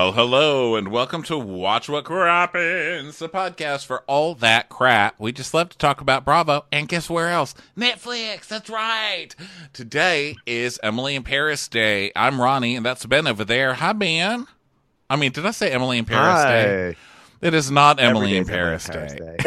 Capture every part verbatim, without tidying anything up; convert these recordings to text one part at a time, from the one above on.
Well, hello, and welcome to Watch What Crappens, the podcast for all that crap. We just love to talk about Bravo, and guess where else? Netflix, that's right. Today is Emily in Paris Day. I'm Ronnie, and that's Ben over there. Hi, Ben. I mean, did I say Emily in Paris Hi. Day? It is not Emily in Emily Paris, in Paris Day.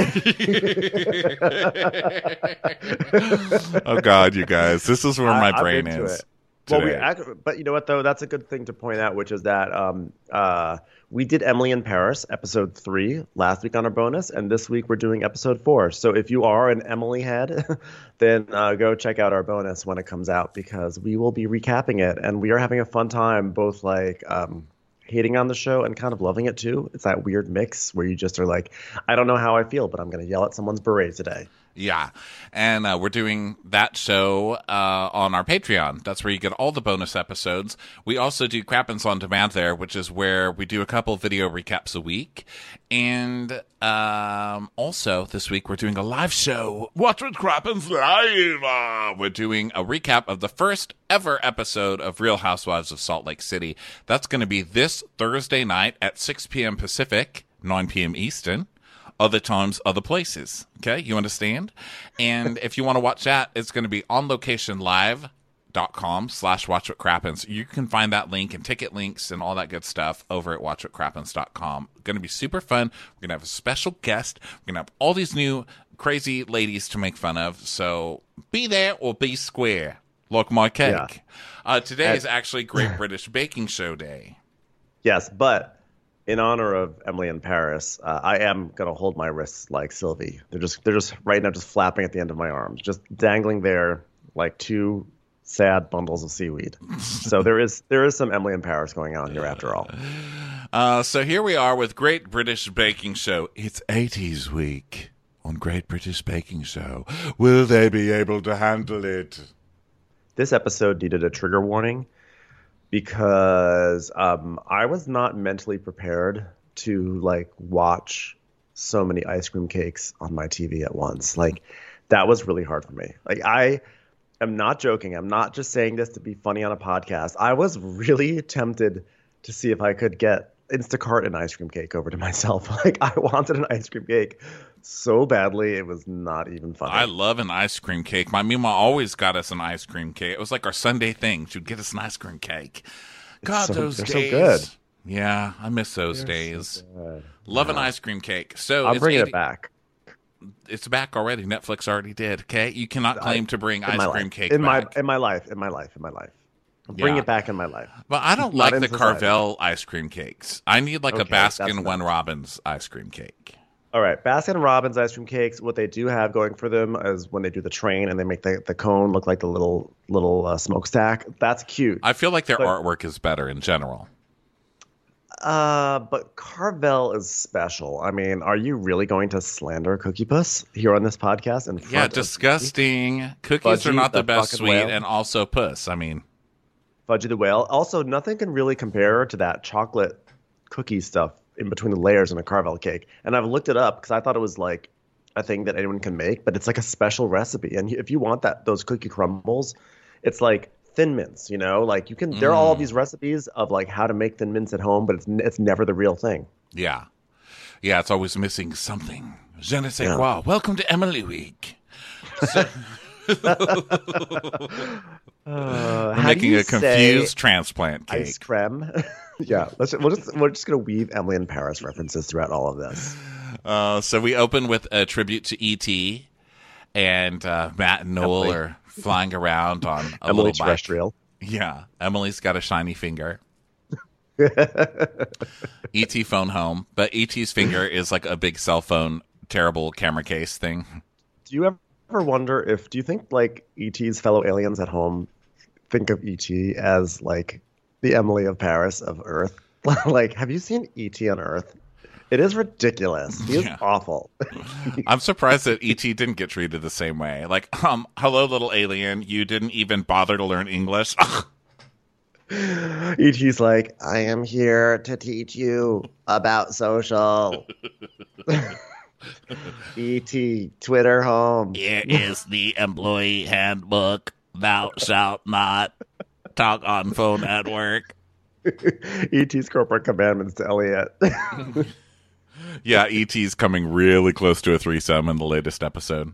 Day. Oh, God, you guys. This is where my I- brain I'm into is. it. Well, we today. act, but you know what though? That's a good thing to point out, which is that um, uh, we did Emily in Paris episode three last week on our bonus, and this week we're doing episode four. So if you are an Emily head, then uh, go check out our bonus when it comes out because we will be recapping it, and we are having a fun time, both like um, hating on the show and kind of loving it too. It's that weird mix where you just are like, I don't know how I feel, but I'm going to yell at someone's beret today. Yeah, and uh, we're doing that show uh, on our Patreon. That's where you get all the bonus episodes. We also do Crappens on Demand there, which is where we do a couple video recaps a week. And um, also, this week, we're doing a live show. Watch What Crappens Live! Uh, we're doing a recap of the first ever episode of Real Housewives of Salt Lake City. That's going to be this Thursday night at six p.m. Pacific, nine p.m. Eastern. Other times, other places. Okay, you understand? And if you want to watch that, it's going to be on location live dot com slash watch what crappens. You can find that link and ticket links and all that good stuff over at watch what crappens dot com. Going to be super fun. We're going to have a special guest. We're going to have all these new crazy ladies to make fun of. So be there or be square, like my cake. Yeah. Uh, today And- is actually Great British Baking Show Day. Yes, but in honor of Emily in Paris, uh, I am gonna hold my wrists like Sylvie. They're just they're just right now just flapping at the end of my arms, just dangling there like two sad bundles of seaweed. So there is there is some Emily in Paris going on here after all. Uh, so here we are with Great British Baking Show. It's eighties week on Great British Baking Show. Will they be able to handle it? This episode needed a trigger warning because um, I was not mentally prepared to like watch so many ice cream cakes on my T V at once. Like that was really hard for me. Like I am not joking. I'm not just saying this to be funny on a podcast. I was really tempted to see if I could get Instacart an ice cream cake over to myself. Like I wanted an ice cream cake so badly, it was not even funny. I love an ice cream cake. My Mima always got us an ice cream cake. It was like our Sunday thing. She'd get us an ice cream cake. God, so- those they're so days. good. Yeah, I miss those They're days. so good. Love an Yeah. ice cream cake. So I'm it's bringing eighty it back. It's back already. Netflix already did. Okay, you cannot I- claim to bring in ice my cream life. cake in back. my in my life, in my life, in my life. Bring Yeah. it back in my life. But I don't Not like in the society. Carvel ice cream cakes. I need like a Okay, that's Baskin enough. One Robbins ice cream cake. All right, Baskin and Robbins ice cream cakes. What they do have going for them is when they do the train and they make the, the cone look like the little little uh, smokestack. That's cute. I feel like their But- artwork is better in general. Uh, but Carvel is special. I mean, are you really going to slander Cookie Puss here on this podcast? In front Yeah, of disgusting. Cookies are Fudgy, not the the best fucking sweet, whale. and also puss. I mean, Fudgy the Whale? Also, nothing can really compare to that chocolate cookie stuff in between the layers in a Carvel cake. And I've looked it up because I thought it was like a thing that anyone can make, but it's like a special recipe. And if you want that those cookie crumbles, it's like Thin Mints, you know? Like you can there are all Mm. these recipes of like how to make Thin Mints at home, but it's it's never the real thing. yeah. Yeah, it's always missing something. Je ne sais Yeah. quoi. Welcome to Emily Week. Uh, We're how do making you a say confused transplant cake. ice creme. Yeah, let's we're just we're just gonna weave Emily in Paris references throughout all of this. Uh, so we open with a tribute to E T, and uh, Matt and Noel Emily. are flying around on a Emily little bike. Terrestrial. Yeah, Emily's got a shiny finger. E T phone home, but E T's finger is like a big cell phone, terrible camera case thing. Do you ever wonder if do you think like E T's fellow aliens at home think of E T as like the Emily of Paris of Earth? Like, have you seen E T on Earth? It is ridiculous. He is Yeah. awful. I'm surprised that E T didn't get treated the same way. Like, um, hello, little alien, you didn't even bother to learn English. E T's like, I am here to teach you about social. E T, Twitter home. Here is the employee handbook. Thou shalt not talk on phone at work. E T's corporate commandments to Elliot. Yeah, E T's coming really close to a threesome in the latest episode.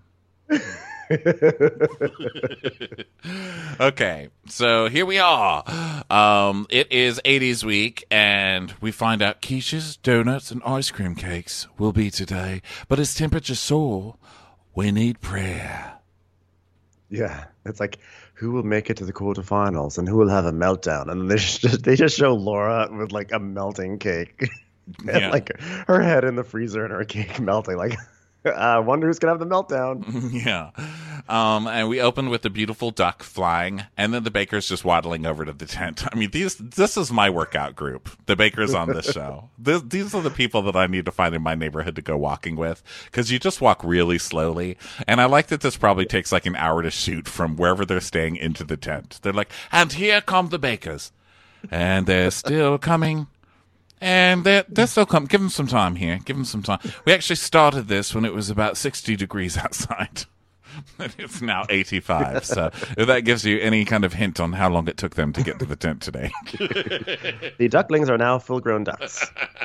Okay, so here we are. Um, it is eighties week, and we find out quiches, donuts, and ice cream cakes will be today. But as temperature soar, we need prayer. Yeah, it's like, who will make it to the quarterfinals and who will have a meltdown? And they just they just show Laura with like a melting cake, and Yeah. like her head in the freezer and her cake melting. Like, I wonder who's gonna have the meltdown. Yeah. Um, and we open with the beautiful duck flying, and then the bakers just waddling over to the tent. I mean, these this is my workout group, the bakers on this show. This, these are the people that I need to find in my neighborhood to go walking with, because you just walk really slowly. And I like that this probably takes like an hour to shoot from wherever they're staying into the tent. They're like, and here come the bakers. And they're still coming. And they're, they're still coming. Give them some time here. Give them some time. We actually started this when it was about sixty degrees outside. It's now eighty-five. So if that gives you any kind of hint on how long it took them to get to the tent today. The ducklings are now full-grown ducks.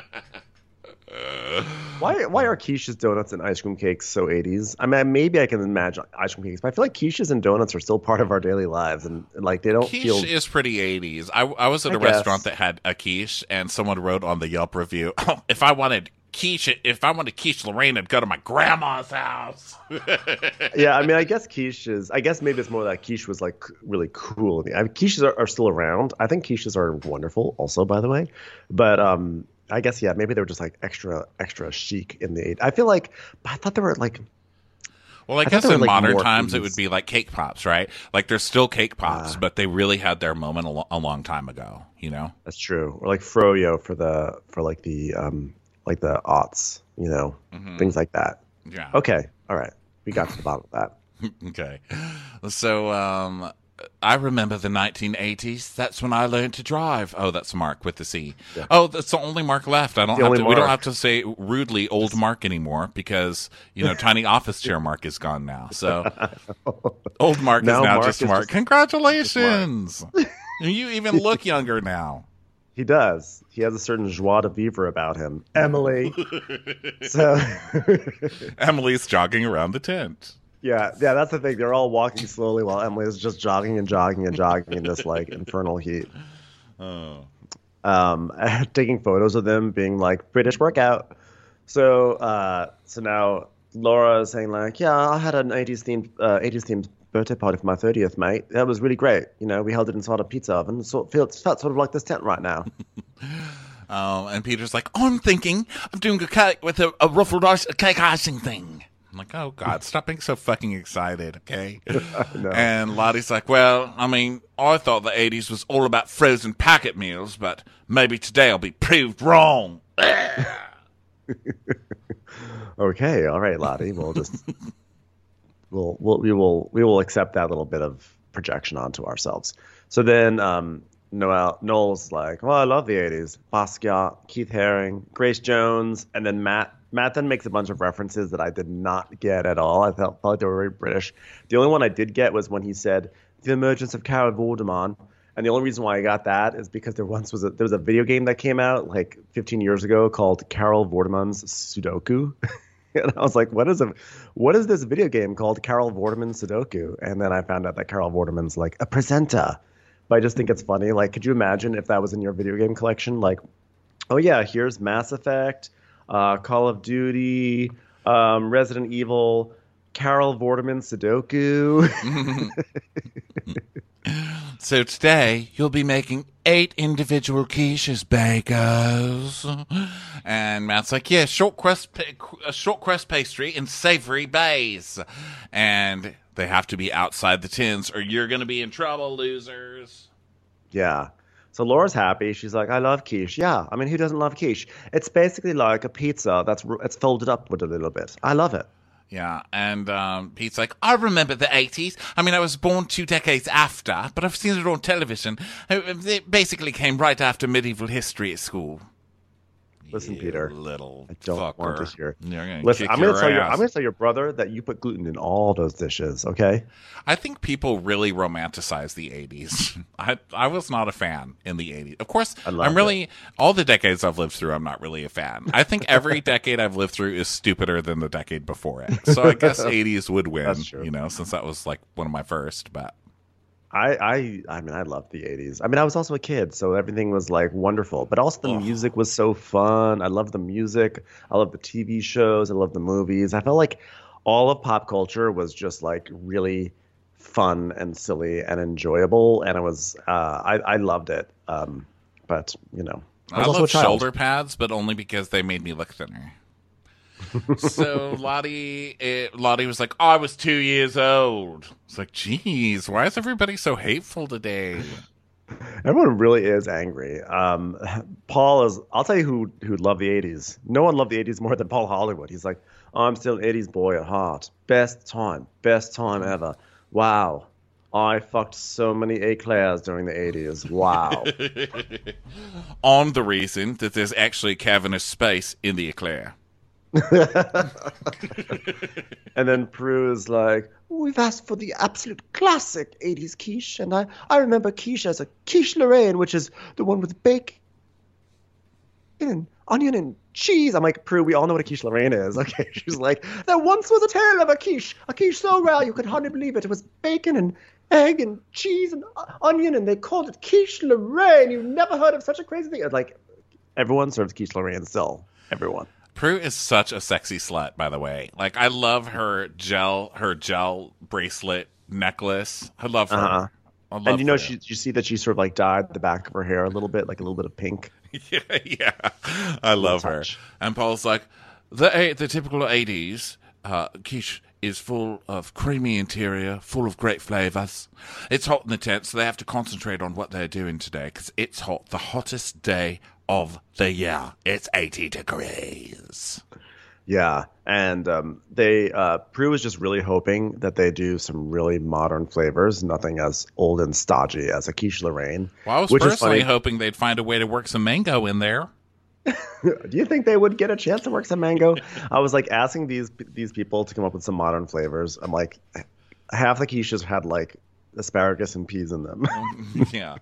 Why why are quiches, donuts, and ice cream cakes so eighties? I mean, maybe I can imagine ice cream cakes, but I feel like quiches and donuts are still part of our daily lives, and, and like they don't Quiche feel. is pretty eighties. I, I was at I a guess. restaurant that had a quiche, and someone wrote on the Yelp review, oh, if I wanted quiche, if I wanted quiche Lorraine, I'd go to my grandma's house. Yeah, I mean, I guess quiches. I guess maybe it's more that quiche was like really cool. I mean, quiches are, are still around. I think quiches are wonderful, also, by the way. But um, I guess yeah, maybe they were just like extra extra chic in the eight. I feel like, but I thought they were like. Well, I, I thought guess they were, in like, modern more times it foods. would be like cake pops, right? Like they're still cake pops, Ah. but they really had their moment a, lo- a long time ago, you know? That's true. Or like froyo for the for like the um like the aughts, you know, Mhm. things like that. Yeah. Okay, all right, we got to the bottom of that. Okay. So, um, I remember the nineteen eighties. That's when I learned to drive. Oh, that's Mark with the C. Yeah. Oh, that's the only Mark left. I don't The have only to, we don't Mark. have to say rudely old Mark anymore because, you know, tiny office chair Mark is gone now. So old Mark Now is now Mark just is Mark. just- Congratulations. You even look younger now. He does. He has a certain joie de vivre about him. Emily. So Emily's jogging around the tent. yeah, yeah, that's the thing. They're all walking slowly while Emily is just jogging and jogging and jogging in this like infernal heat. Oh. Um, taking photos of them being like British workout. So uh, so now Laura is saying like, yeah, I had an eighties themed uh, eighties themed birthday party for my thirtieth, mate. That was really great. You know, we held it inside a pizza oven. So it felt, felt sort of like this tent right now. Um, and Peter's like, oh, I'm thinking of doing a cake with a, a ruffled ice, a cake icing thing. I'm like, oh, God, stop being so fucking excited, okay? know. And Lottie's like, well, I mean, I thought the eighties was all about frozen packet meals, but maybe today I'll be proved wrong. Okay, all right, Lottie. We'll just we'll, we'll we will we will accept that little bit of projection onto ourselves. So then um, Noel Noel's like, well, I love the eighties. Basquiat, Keith Haring, Grace Jones, and then Matt. Matt then makes a bunch of references that I did not get at all. I felt, felt like they were very British. The only one I did get was when he said the emergence of Carol Vorderman. And the only reason why I got that is because there once was a there was a video game that came out like fifteen years ago called Carol Vorderman's Sudoku. And I was like, what is a what is this video game called Carol Vorderman Sudoku? And then I found out that Carol Vorderman's like a presenter. But I just think it's funny. Like, could you imagine if that was in your video game collection? Like, oh yeah, here's Mass Effect, uh, Call of Duty, um, Resident Evil, Carol Vorderman Sudoku. So today you'll be making eight individual quiches, bakers. And Matt's like, yeah, short crust, pa- a short crust pastry and savory base. And they have to be outside the tins or you're going to be in trouble, losers. Yeah. So Laura's happy. She's like, I love quiche. Yeah. I mean, who doesn't love quiche? It's basically like a pizza that's it's folded upward a little bit. I love it. Yeah, and um, Pete's like, I remember the eighties. I mean, I was born two decades after, but I've seen it on television. It basically came right after medieval history at school. Listen, You Peter, little I don't fucker. want to hear. You're gonna Listen, kick I'm going your to tell your ass. I'm going to tell your brother that you put gluten in all those dishes. Okay. I think people really romanticize the eighties. I I was not a fan in the eighties. Of course, I loved I'm really all the decades I've lived through. I'm not really a fan. I think every decade I've lived through is stupider than the decade before it. So I guess eighties would win. That's true. You know, since that was like one of my first. But I, I I mean I loved the eighties. I mean I was also a kid, so everything was like wonderful. But also the Ugh. music was so fun. I loved the music. I loved the T V shows. I loved the movies. I felt like all of pop culture was just like really fun and silly and enjoyable, and it was uh, I I loved it. Um, but you know I I, was also a love child. shoulder pads, but only because they made me look thinner. So Lottie, it, Lottie was like, oh, I was two years old. It's like, geez, why is everybody so hateful today? Everyone really is angry. Um, Paul is. I'll tell you who who loved the eighties. No one loved the eighties more than Paul Hollywood. He's like, I'm still an eighties boy at heart. Best time, best time ever. Wow, I fucked so many eclairs during the eighties. Wow. On the reason that there's actually cavernous space in the eclair. And then Prue is like, we've asked for the absolute classic eighties quiche, and I, I remember quiche as a quiche Lorraine, which is the one with bacon and onion and cheese. I'm like, Prue, we all know what a quiche Lorraine is. Okay, she's like, there once was a tale of a quiche, a quiche so rare you could hardly believe it. It was bacon and egg and cheese and uh, onion, and they called it quiche Lorraine. You've never heard of such a crazy thing. Like, everyone serves quiche Lorraine still. Everyone. Prue is such a sexy slut, by the way. Like, I love her gel, her gel bracelet necklace. I love her. Uh-huh. I love And you know, her. she, you see that she sort of like dyed the back of her hair a little bit, like a little bit of pink. yeah, yeah, I love her. touch. And Paul's like, the eight, the typical eighties uh, quiche is full of creamy interior, full of great flavors. It's hot in the tent, so they have to concentrate on what they're doing today because it's hot, the hottest day of the year. It's eighty degrees. Yeah, and um, they uh, Prue is just really hoping that they do some really modern flavors, nothing as old and stodgy as a quiche Lorraine. Well, I was which is personally funny. hoping they'd find a way to work some mango in there. Do you think they would get a chance to work some mango? I was like asking these these people to come up with some modern flavors. I'm like, half the quiches had like asparagus and peas in them. Yeah,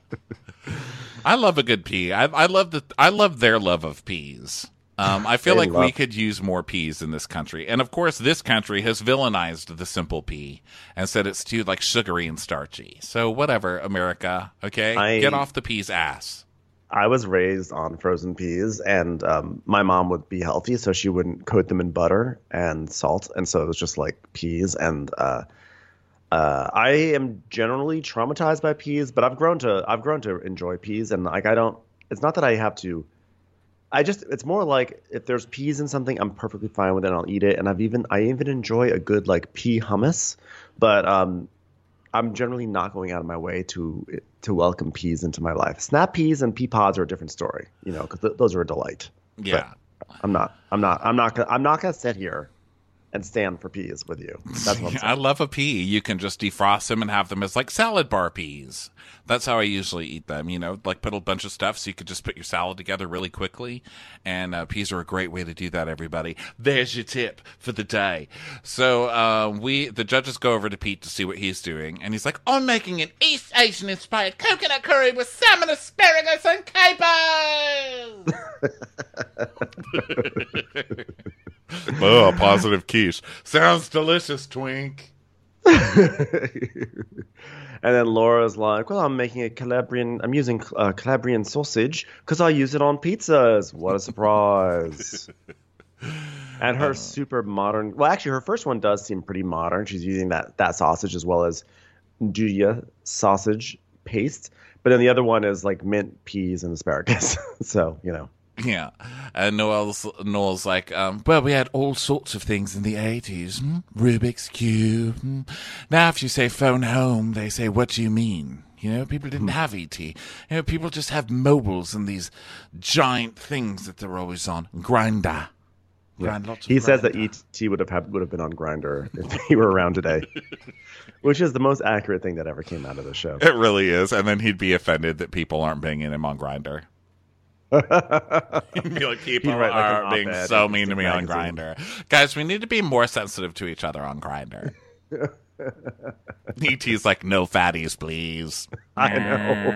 I love a good pea. I, I love the I love their love of peas. Um, I feel They like we love- could use more peas in this country, and of course, this country has villainized the simple pea and said it's too like sugary and starchy. So whatever, America. Okay, I- get off the pea's ass. I was raised on frozen peas, and um, my mom would be healthy, so she wouldn't coat them in butter and salt, and so it was just like peas. And uh, uh, I am generally traumatized by peas, but I've grown to I've grown to enjoy peas, and like I don't. It's not that I have to. I just it's more like if there's peas in something, I'm perfectly fine with it. And I'll eat it, and I've even I even enjoy a good like pea hummus, but um, I'm generally not going out of my way to to welcome peas into my life. Snap peas and pea pods are a different story, you know, because th- those are a delight. Yeah. I'm not. I'm not. I'm not. Gonna, I'm not going to sit here and stand for peas with you. That's what I'm I saying. love a pea. You can just defrost them and have them as like salad bar peas. That's how I usually eat them. You know, like put a bunch of stuff so you could just put your salad together really quickly. And uh, peas are a great way to do that. Everybody, there's your tip for the day. So uh, we, the judges, go over to Pete to see what he's doing, and he's like, "I'm making an East Asian inspired coconut curry with salmon, asparagus, and capers." Oh, positive quiche. Sounds delicious, Twink. And then Laura's like, "Well, I'm making a Calabrian. I'm using uh, Calabrian sausage because I use it on pizzas. What a surprise!" And her super modern. Well, actually, her first one does seem pretty modern. She's using that that sausage as well as Nduja sausage paste. But then the other one is like mint, peas, and asparagus. So you know. Yeah, and Noel's Noel's like, um, well, we had all sorts of things in the eighties. Hmm? Rubik's Cube. Hmm? Now, if you say phone home, they say, what do you mean? You know, people didn't have E T. You know, people just have mobiles and these giant things that they're always on. Grinder. Grind lots of He says that Grindr. E T would have had, would have been on Grindr if he were around today, which is the most accurate thing that ever came out of the show. It really is, and then he'd be offended that people aren't banging him on Grinder. like, people write, like, are an being op-ed so in mean to me Instant on Magazine. Grindr. Guys, we need to be more sensitive to each other on Grindr. E T's like, no fatties, please. I know.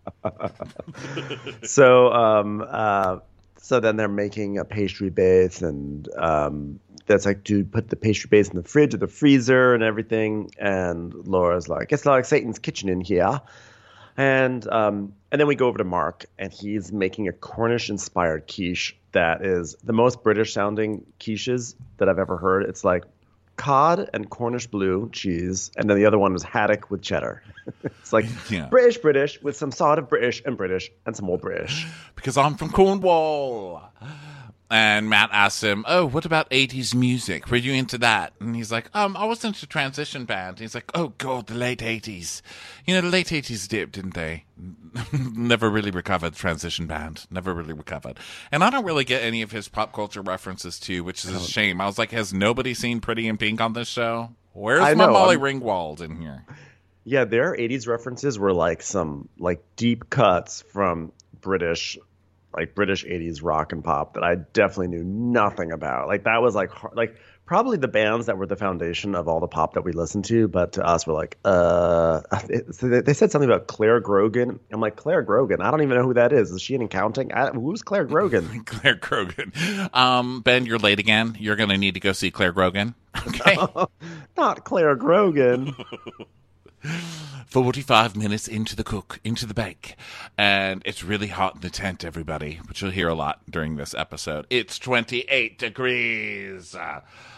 so, um, uh, so then they're making a pastry base, and um, that's like, to put the pastry base in the fridge or the freezer and everything. And Laura's like, it's like Satan's kitchen in here. And um, and then we go over to Mark, and he's making a Cornish-inspired quiche that is the most British-sounding quiches that I've ever heard. It's like cod and Cornish blue cheese, and then the other one was haddock with cheddar. It's like Yeah. British, British, with some sort of British and British and some more British. Because I'm from Cornwall. And Matt asks him, oh, what about eighties music? Were you into that? And he's like, um, I was into transition band. He's like, oh, God, the late eighties. You know, the late eighties dipped, didn't they? Never really recovered, transition band. Never really recovered. And I don't really get any of his pop culture references, too, which is a shame. I was like, has nobody seen Pretty in Pink on this show? Where's I my know, Molly I'm- Ringwald in here? Yeah, their eighties references were like some like deep cuts from British, like British eighties rock and pop that I definitely knew nothing about. Like that was like har- like probably the bands that were the foundation of all the pop that we listened to, but to us we're like, uh, it, so they they said something about Claire Grogan. I'm like, Claire Grogan? I don't even know who that is. Is she in accounting? I, who's Claire Grogan? Claire Grogan. Um, Ben, you're late again. You're going to need to go see Claire Grogan. Okay. Not Claire Grogan. forty-five minutes into the cook, into the bake. And it's really hot in the tent, everybody, which you'll hear a lot during this episode. It's twenty-eight degrees. Uh,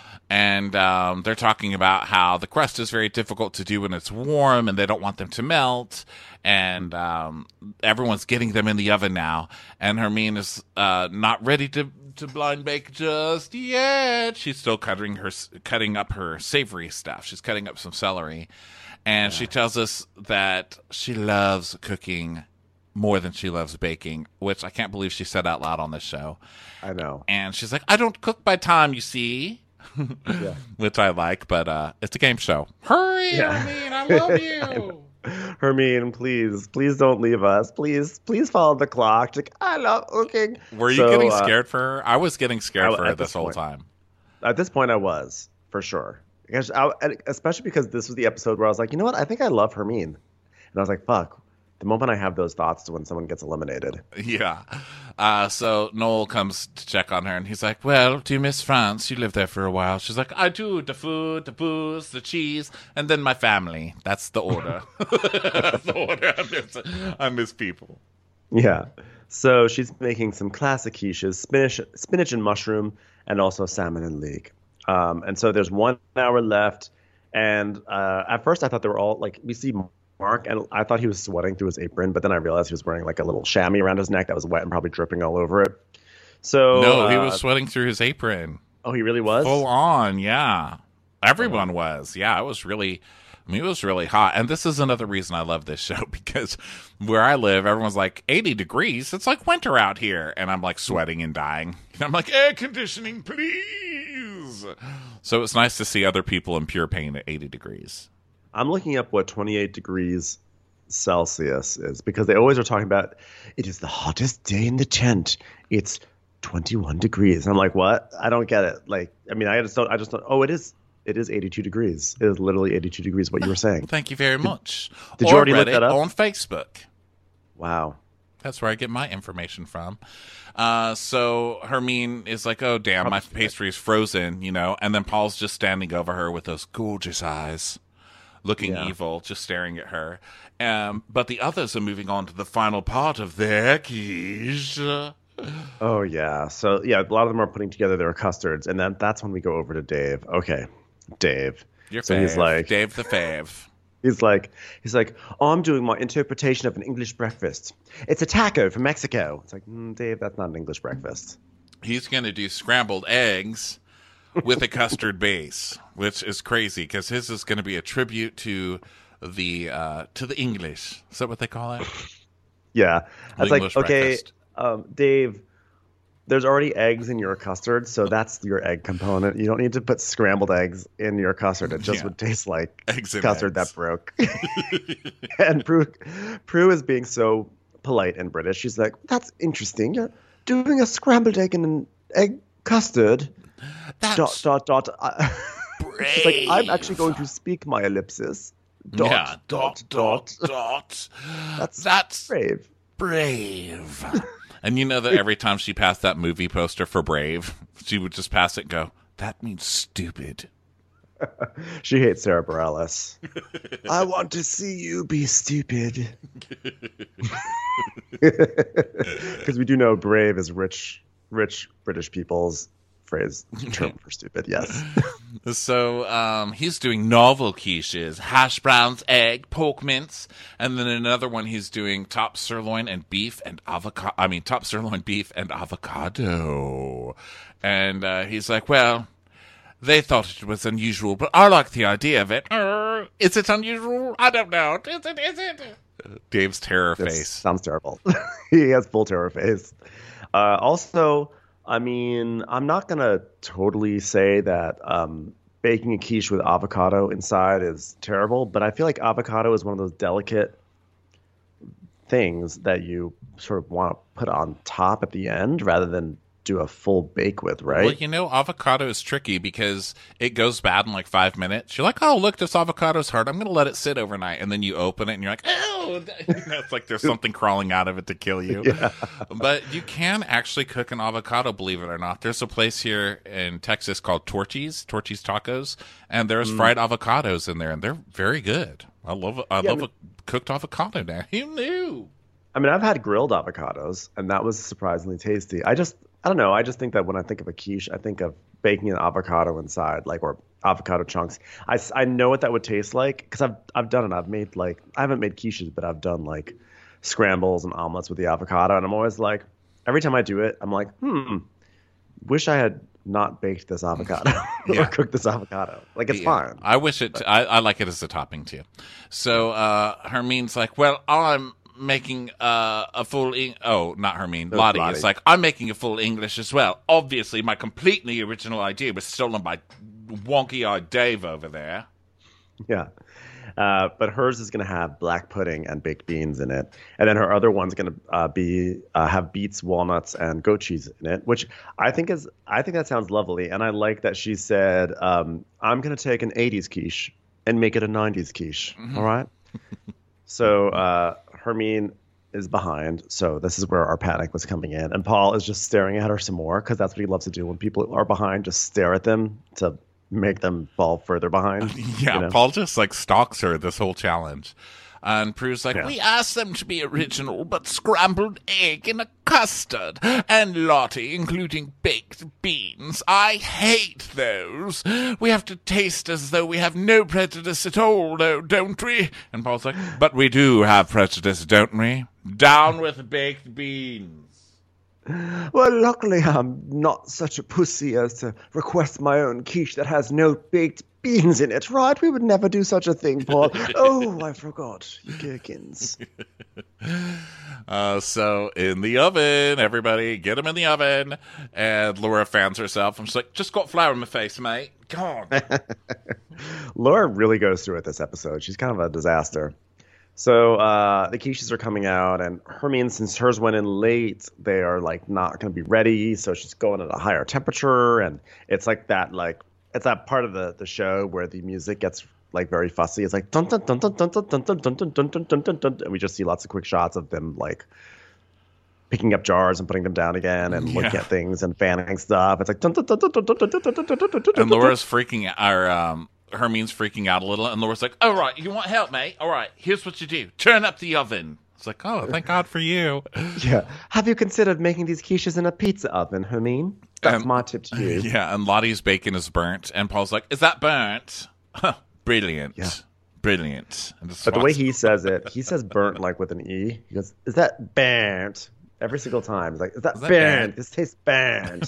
and um, they're talking about how the crust is very difficult to do when it's warm, and they don't want them to melt. And um, everyone's getting them in the oven now. And Hermine is uh, not ready to, to blind bake just yet. She's still cutting her cutting up her savory stuff. She's cutting up some celery. And yeah. She tells us that she loves cooking more than she loves baking, which I can't believe she said out loud on this show. I know. And she's like, I don't cook by time, you see. Yeah. Which I like, but uh, it's a game show. Hurry, Yeah. Hermine, I love you. Hermine, please, please don't leave us. Please, please follow the clock. She's like, I love cooking. Were you So, getting uh, scared for her? I was getting scared I- for her at this this whole point. time. At this point, I was, for sure. Because I, especially because this was the episode where I was like, you know what? I think I love Hermine. And I was like, fuck. The moment I have those thoughts is when someone gets eliminated. Yeah. Uh, so Noel comes to check on her, and he's like, well, do you miss France? You lived there for a while. She's like, I do. The food, the booze, the cheese, and then my family. That's the order. That's the order. I miss, I miss people. Yeah. So she's making some classic quiches, spinach, spinach and mushroom, and also salmon and leek. Um, and so there's one hour left. And uh, at first I thought they were all like, we see Mark, and I thought he was sweating through his apron, but then I realized he was wearing like a little chamois around his neck that was wet and probably dripping all over it. So No, he uh, was sweating through his apron. Oh, he really was? Full on, yeah. Everyone was. Yeah, it was really, I mean, it was really hot. And this is another reason I love this show, because where I live, everyone's like, eighty degrees. It's like winter out here. And I'm like sweating and dying. And I'm like, air conditioning, please. So it's nice to see other people in pure pain at eighty degrees. I'm looking up what twenty-eight degrees Celsius is, because they always are talking about it is the hottest day in the tent. It's twenty-one degrees. And I'm like, what? I don't get it. Like, I mean, I just don't, I just don't, oh, it is, it is eighty-two degrees. It is literally eighty-two degrees, what you were saying. Thank you very much. did or you already Reddit look that up? on Facebook. Wow. That's where I get my information from. Uh, so Hermine is like, oh, damn, my pastry is frozen, you know, and then Paul's just standing over her with those gorgeous eyes, looking Yeah. evil, just staring at her. Um, but the others are moving on to the final part of their quiche. Oh, yeah. So, yeah, a lot of them are putting together their custards, and then that's when we go over to Dave. Okay, Dave. Your so fave, he's like, Dave the fave. He's like, he's like, oh, I'm doing my interpretation of an English breakfast. It's a taco from Mexico. It's like, mm, Dave, that's not an English breakfast. He's going to do scrambled eggs with a custard base, which is crazy because his is going to be a tribute to the uh, to the English. Is that what they call it? Yeah, I was like, English okay, breakfast. um, Dave, there's already eggs in your custard, so that's your egg component. You don't need to put scrambled eggs in your custard. It just Yeah. would taste like Eggs and custard eggs. that broke. And Prue, Prue is being so polite and British. She's like, that's interesting. You're doing a scrambled egg and an egg custard. That's dot, dot, dot. I, brave. she's like, I'm actually going to speak my ellipsis. Dot, yeah, dot, dot, dot. dot. That's, That's brave. Brave. And you know that every time she passed that movie poster for Brave, she would just pass it and go, that means stupid. She hates Sarah Bareilles. I want to see you be stupid. Because we do know brave is rich, rich British people's phrase, term for stupid, yes. So um, he's doing novel quiches, hash browns, egg, pork mince, and then another one he's doing top sirloin and beef and avocado. I mean, top sirloin beef and avocado. And uh, he's like, well, they thought it was unusual, but I like the idea of it. Uh, is it unusual? I don't know. Is it? Is it? Dave's terror This face. sounds terrible. He has full terror face. Uh, also, I mean, I'm not going to totally say that um, baking a quiche with avocado inside is terrible, but I feel like avocado is one of those delicate things that you sort of want to put on top at the end rather than do a full bake with, right? Well, you know, avocado is tricky because it goes bad in like five minutes. You're like, oh, look, this avocado's hard. I'm going to let it sit overnight. And then you open it and you're like, oh, it's like there's something crawling out of it to kill you. Yeah. But you can actually cook an avocado, believe it or not. There's a place here in Texas called Torchy's, Torchy's Tacos, and there's mm. fried avocados in there, and they're very good. I love I yeah, love I mean, a cooked avocado now. Who knew? I mean, I've had grilled avocados, and that was surprisingly tasty. I just, I don't know. I just think that when I think of a quiche, I think of baking an avocado inside, like, or avocado chunks. I, I know what that would taste like because I've I've done it. I've made like I haven't made quiches, but I've done like scrambles and omelets with the avocado, and I'm always like, every time I do it, I'm like, hmm, wish I had not baked this avocado Yeah. or cooked this avocado. Like, it's Yeah. fine. I wish it. I, I like it as a topping too. So uh, Hermine's like, well, I'm making uh, a full Eng- oh not Hermine No, Lottie. Lottie. It's like, I'm making a full English as well. Obviously my completely original idea was stolen by wonky-eyed Dave over there. Yeah. Uh, but hers is going to have black pudding and baked beans in it. And then her other one's going to uh, be uh, have beets, walnuts, and goat cheese in it, which I think is I think that sounds lovely. And I like that she said, um, I'm going to take an eighties quiche and make it a nineties quiche. Mm-hmm. All right. So uh, Hermine is behind. So this is where our panic was coming in. And Paul is just staring at her some more because that's what he loves to do when people are behind, just stare at them to make them fall further behind. Yeah, you know? Paul just like stalks her this whole challenge. And Prue's like, Yeah. we asked them to be original, but scrambled egg and a custard. And Lottie, including baked beans. I hate those. We have to taste as though we have no prejudice at all, though, don't we? And Paul's like, but we do have prejudice, don't we? Down with baked beans. Well, luckily I'm not such a pussy as to request my own quiche that has no baked beans in it, right? We would never do such a thing, Paul. Oh, I forgot. You gherkins. Uh, so in the oven, everybody get them in the oven. And Laura fans herself. And she's like, just got flour in my face, mate. God. Laura really goes through it this episode. She's kind of a disaster. So uh, the quiches are coming out, and Hermine, since hers went in late, they are like not going to be ready. So she's going at a higher temperature, and it's like that, like it's that part of the, the show where the music gets like very fussy. It's like dun dun dun dun dun dun dun dun dun dun dun dun dun dun, and we just see lots of quick shots of them like picking up jars and putting them down again, and looking Yeah. at things and fanning stuff. It's like dun dun dun dun dun dun dun dun dun dun dun dun. And Laura's freaking out. Or, um, Hermine's freaking out a little, and Laura's like, all right, you want help, mate? All right, here's what you do. Turn up the oven. It's like, oh, thank God for you. Yeah. Have you considered making these quiches in a pizza oven, Hermine? That's Um, my tip to you. Yeah, and Lottie's bacon is burnt, and Paul's like, is that burnt? Brilliant. Yeah. Brilliant. And just But the way wants- he says it, he says burnt like with an E. He goes, is that burnt? Every single time. He's like, is that, that burnt? burnt? This tastes burnt.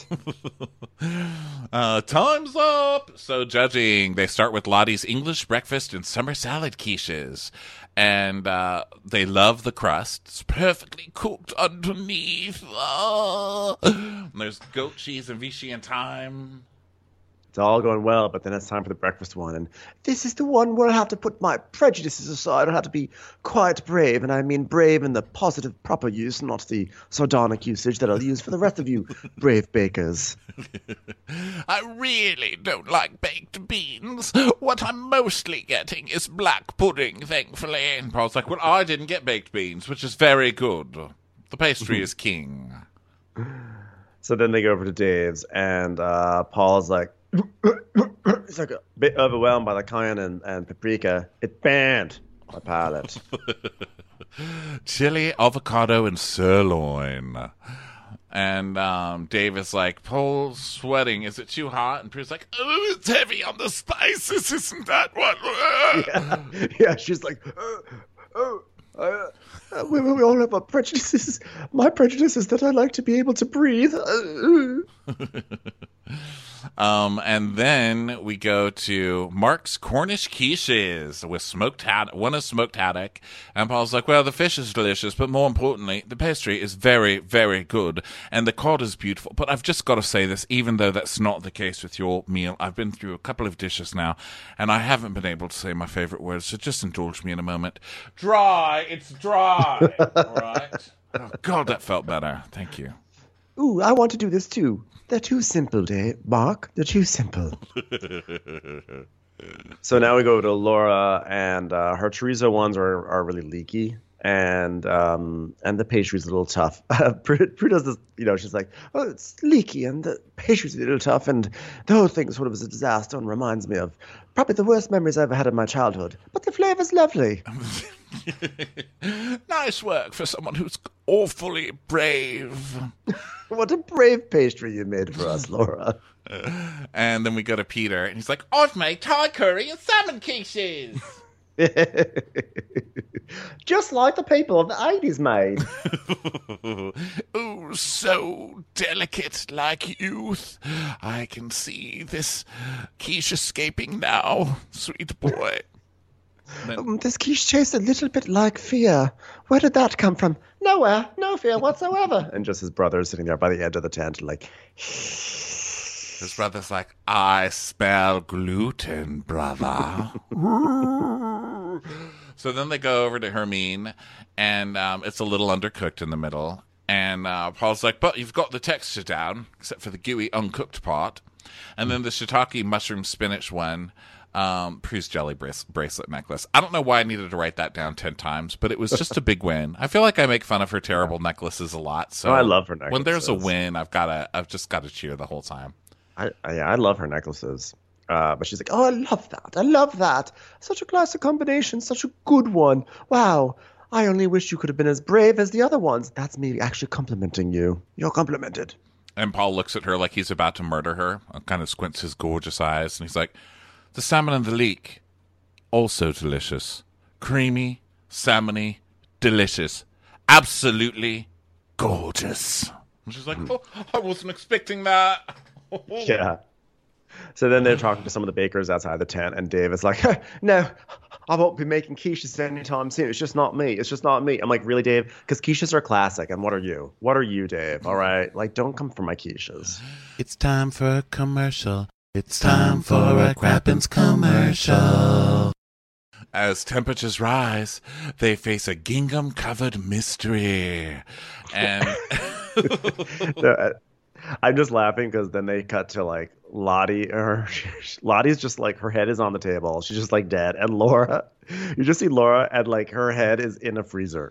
Uh, time's up. So judging, they start with Lottie's English breakfast and summer salad quiches. And uh, they love the crust. It's perfectly cooked underneath. Ah. And there's goat cheese and Vichy and thyme. It's all going well, but then it's time for the breakfast one. And this is the one where I have to put my prejudices aside. I have to be quite brave. And I mean brave in the positive, proper use, not the sardonic usage that I'll use for the rest of you brave bakers. I really don't like baked beans. What I'm mostly getting is black pudding, thankfully. And Paul's like, well, I didn't get baked beans, which is very good. The pastry is king. So then they go over to Dave's, and uh, Paul's like, he's like a bit overwhelmed by the cayenne and, and paprika. It banned my palate. Chili, avocado, and sirloin. And um, Dave is like, Paul's sweating. Is it too hot? And Prue's like, oh, it's heavy on the spices. Isn't that what? yeah. yeah, she's like, oh, oh. Uh, uh, we, we all have our prejudices. My prejudice is that I like to be able to breathe. um, and then we go to Mark's Cornish quiches with smoked haddock. One is smoked haddock, and Paul's like, "Well, the fish is delicious, but more importantly, the pastry is very, very good, and the cod is beautiful." But I've just got to say this, even though that's not the case with your meal. I've been through a couple of dishes now, and I haven't been able to say my favorite words. So just indulge me in a moment. Dry. It's dry. All right. Oh, God, that felt better. Thank you. Ooh, I want to do this too. They're too simple, Dave. Mark, they're too simple. So now we go to Laura, and uh, her chorizo ones are, are really leaky, and um, and the pastry's a little tough. Prue does this, you know, she's like, oh, it's leaky, and the pastry's a little tough, and the whole thing sort of is a disaster and reminds me of probably the worst memories I ever had of my childhood. But the flavor's lovely. Nice work for someone who's awfully brave. What a brave pastry you made for us, Laura. And then we go to Peter, and he's like, I've made Thai curry and salmon quiches. Just like the people of the eighties made. Oh, so delicate like youth. I can see this quiche escaping now, sweet boy. Then, um, this quiche tastes a little bit like fear. Where did that come from? Nowhere. No fear whatsoever. And just his brother sitting there by the edge of the tent, like... His brother's like, I smell gluten, brother. So then they go over to Hermine, and um, it's a little undercooked in the middle. And uh, Paul's like, but you've got the texture down, except for the gooey, uncooked part. And then the shiitake mushroom spinach one, um, Prue's jelly brace- bracelet necklace. I don't know why I needed to write that down ten times, but it was just a big win. I feel like I make fun of her terrible necklaces a lot. So oh, I love her necklaces. When there's a win, I've got to, I've just got to cheer the whole time. I, I, yeah, I love her necklaces. Uh, but she's like, oh, I love that. I love that. Such a classic combination. Such a good one. Wow. I only wish you could have been as brave as the other ones. That's me actually complimenting you. You're complimented. And Paul looks at her like he's about to murder her, and kind of squints his gorgeous eyes, and he's like, the salmon and the leek, also delicious. Creamy, salmony, delicious. Absolutely gorgeous. And she's like, oh, I wasn't expecting that. Yeah. So then they're talking to some of the bakers outside the tent, and Dave is like, no, I won't be making quiches anytime soon. It's just not me. It's just not me. I'm like, really, Dave? Because quiches are classic, and what are you? What are you, Dave? All right? Like, don't come for my quiches. It's time for a commercial. It's time for a Crappens commercial. As temperatures rise, they face a gingham-covered mystery. And... no, I'm just laughing because then they cut to like Lottie. Or Lottie's just like her head is on the table. She's just like dead. And Laura, you just see Laura and like her head is in a freezer.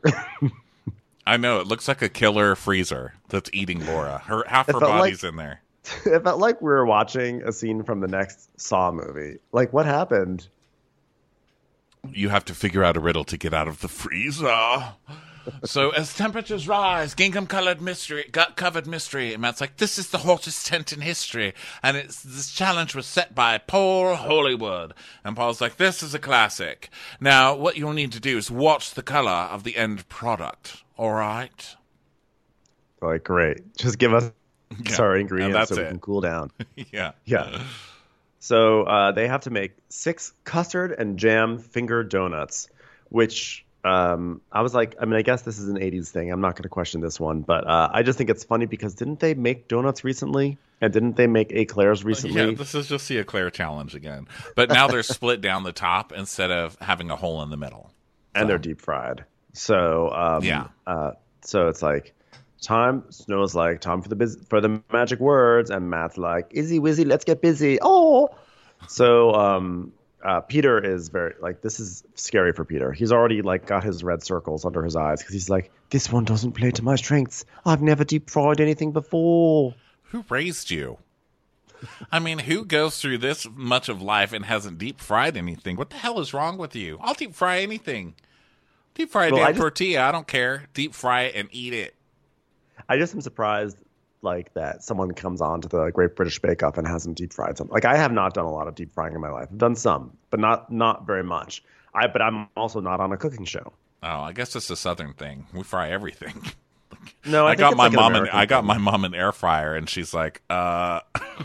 I know, it looks like a killer freezer that's eating Laura. Her half her body's like, in there. It felt like we were watching a scene from the next Saw movie. Like, what happened? You have to figure out a riddle to get out of the freezer. So as temperatures rise, gingham-colored mystery, gut-covered mystery. And Matt's like, this is the hottest tent in history. And it's this challenge was set by Paul Hollywood. And Paul's like, this is a classic. Now, what you'll need to do is watch the color of the end product. All right? Like, great. Just give us yeah. our ingredients so we it. can cool down. yeah. Yeah. So uh, they have to make six custard and jam finger donuts, which... Um, I was like, I mean, I guess this is an eighties thing. I'm not going to question this one, but uh, I just think it's funny because didn't they make donuts recently? And didn't they make eclairs recently? Yeah, this is just the eclair challenge again. But now they're split down the top instead of having a hole in the middle. And So, they're deep fried. So um, Yeah. uh, so it's like time. Snow's like time for the biz- for the magic words, and Matt's like, "Izzy wizzy, let's get busy." Oh, so um, uh, Peter is very like this is scary for Peter. He's already like got his red circles under his eyes because he's like, "This one doesn't play to my strengths. I've never deep fried anything before." who raised you? I mean, who goes through this much of life and hasn't deep fried anything? What the hell is wrong with you? I'll deep fry anything. Deep fry a Well, I damn just- tortilla. I don't care. Deep fry it and eat it. I just am surprised like that someone comes on to the Great British Bake Off and hasn't deep fried something. Like I have not done a lot of deep frying in my life. I've done some, but not not very much. I but I'm also not on a cooking show. Oh, I guess it's a southern thing. We fry everything. No, I, I, think got it's my like an mom and American I got thing. my mom an air fryer, and she's like, "Uh,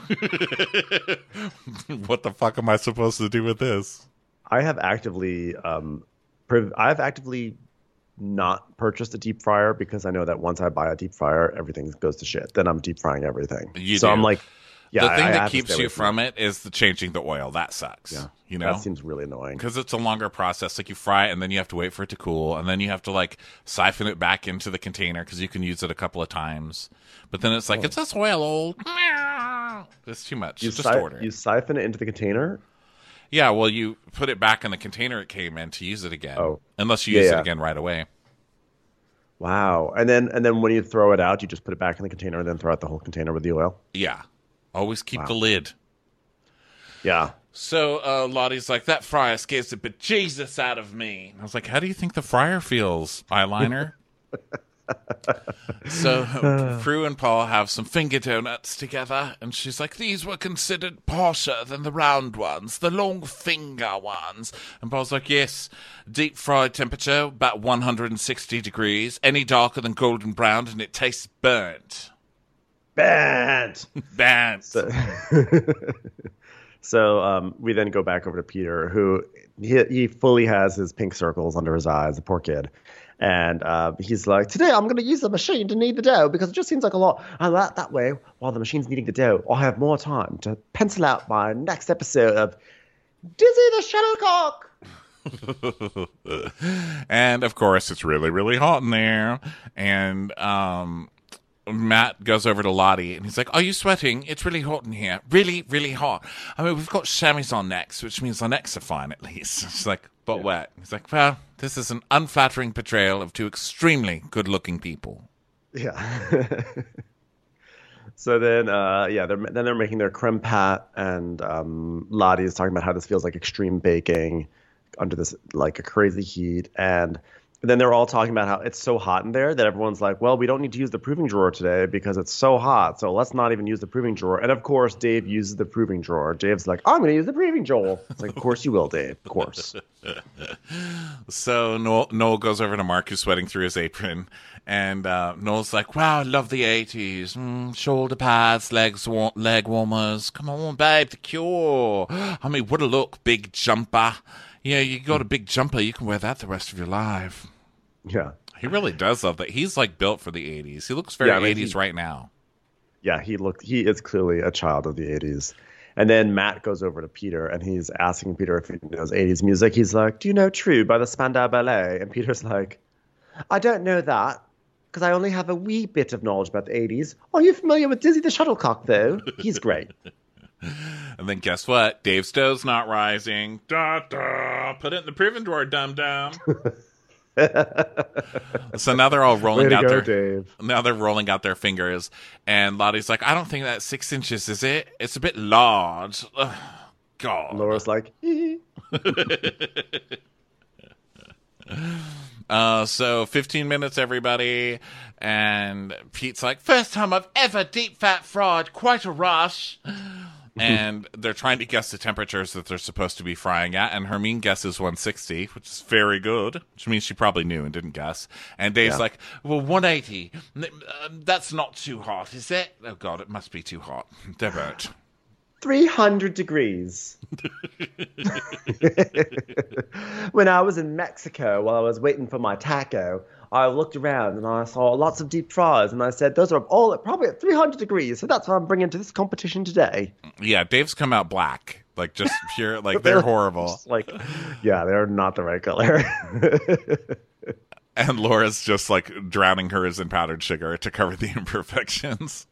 what the fuck am I supposed to do with this?" I have actively um, priv- I've actively not purchased a deep fryer because I know that once I buy a deep fryer, everything goes to shit. Then I'm deep frying everything. You so do. I'm like, yeah, the thing I, I that have to keeps stay you away from it is the changing the oil. That sucks. Yeah, You know, that seems really annoying. because it's a longer process. Like you fry it, and then you have to wait for it to cool, and then you have to like siphon it back into the container because you can use it a couple of times. But then it's like, it's this oil old. It's too much. You, Just si- order it. you siphon it into the container. Yeah, well, you put it back in the container it came in to use it again. Oh. Unless you Yeah, use yeah. it again right away. Wow. And then and then when you throw it out, you just put it back in the container and then throw out the whole container with the oil. Yeah. Always keep the lid. Yeah. So uh, Lottie's like, that fryer scares the bejesus out of me. I was like, how do you think the fryer feels, eyeliner? So Prue and Paul have some finger donuts together, and she's like, these were considered posher than the round ones, the long finger ones. And Paul's like, yes, deep fried temperature, about one hundred sixty degrees, any darker than golden brown, and it tastes burnt. Bad. Burnt. So, so um, we then go back over to Peter, who he, he fully has his pink circles under his eyes, the poor kid. And uh, he's like, today I'm going to use the machine to knead the dough because it just seems like a lot. And that, that way, while the machine's kneading the dough, I'll have more time to pencil out my next episode of Dizzy the Shuttlecock. And of course, it's really, really hot in there. And um, Matt goes over to Lottie and he's like, are you sweating? It's really hot in here. Really, really hot. I mean, we've got chamois on necks, which means our necks are fine at least. She's like, but Yeah. wet. He's like, well, this is an unflattering portrayal of two extremely good-looking people. Yeah. So then, uh, yeah, they're then they're making their creme pat, and um, Lottie is talking about how this feels like extreme baking under this like a crazy heat, and then they're all talking about how it's so hot in there that everyone's like, well, we don't need to use the proving drawer today because it's so hot, so let's not even use the proving drawer. And of course, Dave uses the proving drawer. Dave's like, I'm going to use the proving drawer. It's like, of course you will, Dave. Of course. So Noel, Noel goes over to Mark, who's sweating through his apron, and uh, Noel's like, wow, I love the eighties. Mm, shoulder pads, legs, wa- leg warmers. Come on, babe, the cure. I mean, what a look, big jumper. Yeah, you got a big jumper, you can wear that the rest of your life. Yeah. He really does love that. He's like built for the eighties. He looks very Yeah, I mean, eighties he- right now. Yeah, he looked. He is clearly a child of the eighties. And then Matt goes over to Peter and he's asking Peter if he knows eighties music. He's like, "Do you know True by the Spandau Ballet?" And Peter's like, "I don't know that because I only have a wee bit of knowledge about the eighties. Are you familiar with Dizzy the Shuttlecock, though? He's great." And then guess what? Dave's stow's not rising. Da da. Put it in the proving drawer, dum dum. So now they're all Way rolling to out go, their Dave. now they're rolling out their fingers, and Lottie's like, I don't think that's six inches, is it? It's a bit large. Ugh, God. Laura's like, "Hee." Uh, so fifteen minutes, everybody, and Pete's like, first time I've ever deep fat fried, quite a rush. And they're trying to guess the temperatures that they're supposed to be frying at, and Hermine guesses one sixty, which is very good, which means she probably knew and didn't guess. And Dave's Yeah. like, well, one eighty. Uh, that's not too hot, is it? Oh, God, it must be too hot. They're burnt. three hundred degrees. When I was in Mexico, while I was waiting for my taco, I looked around and I saw lots of deep fryers, and I said, those are all at, probably at three hundred degrees, so that's what I'm bringing to this competition today. Yeah, Dave's come out black. Like, just pure, like, they're horrible. Like, yeah, they're not the right color. And Laura's just, like, drowning hers in powdered sugar to cover the imperfections.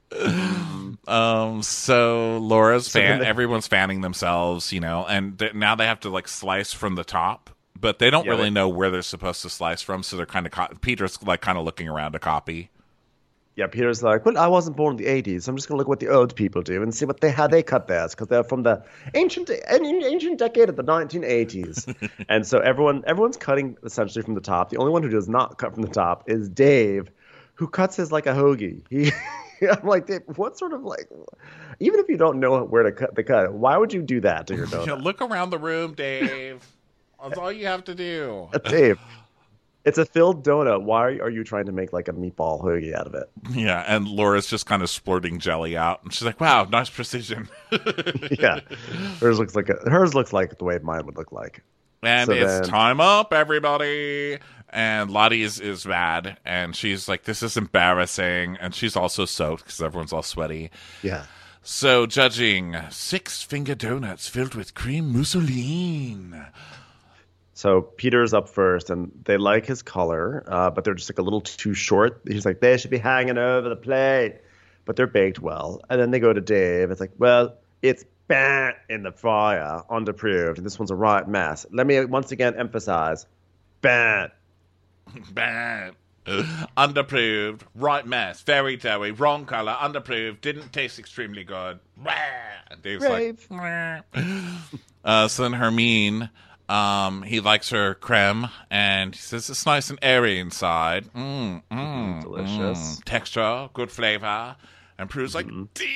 um, so Laura's fan, they- everyone's fanning themselves, you know, and th- now they have to, like, slice from the top. But they don't Yeah, really they- know where they're supposed to slice from, so they're kind of... Co- Peter's, like, kind of looking around to copy. Yeah, Peter's like, well, I wasn't born in the eighties, so I'm just going to look at what the old people do and see what they how they cut theirs, because they're from the ancient ancient decade of the nineteen eighties. And so everyone everyone's cutting essentially from the top. The only one who does not cut from the top is Dave, who cuts his like a hoagie. He, I'm like, Dave, what sort of like, even if you don't know where to cut the cut, why would you do that to your donut? Yeah, look around the room, Dave. That's all you have to do. Dave, it's a filled donut. Why are you trying to make like a meatball hoagie out of it? Yeah, and Laura's just kind of splurting jelly out, and she's like, "Wow, nice precision." Yeah, hers looks like a, hers looks like the way mine would look like. And So it's then- time up, everybody. And Lottie is, is mad, and she's like, "This is embarrassing," and she's also soaked because everyone's all sweaty. Yeah. So, judging six finger donuts filled with cream mousseline. So Peter's up first, and they like his color, uh, but they're just like a little too short. He's like, they should be hanging over the plate, but they're baked well. And then they go to Dave. It's like, well, it's bad in the fryer, underproved, and this one's a right mess. Let me once again emphasize, bad. Bad. Underproved, right mess, very doughy, wrong color, underproved, didn't taste extremely good. And Dave's Rave. like, uh, so then Hermine, um, he likes her creme, and he says it's nice and airy inside. Mm, mm, Delicious. mm. Texture, good flavor. And Prue's like,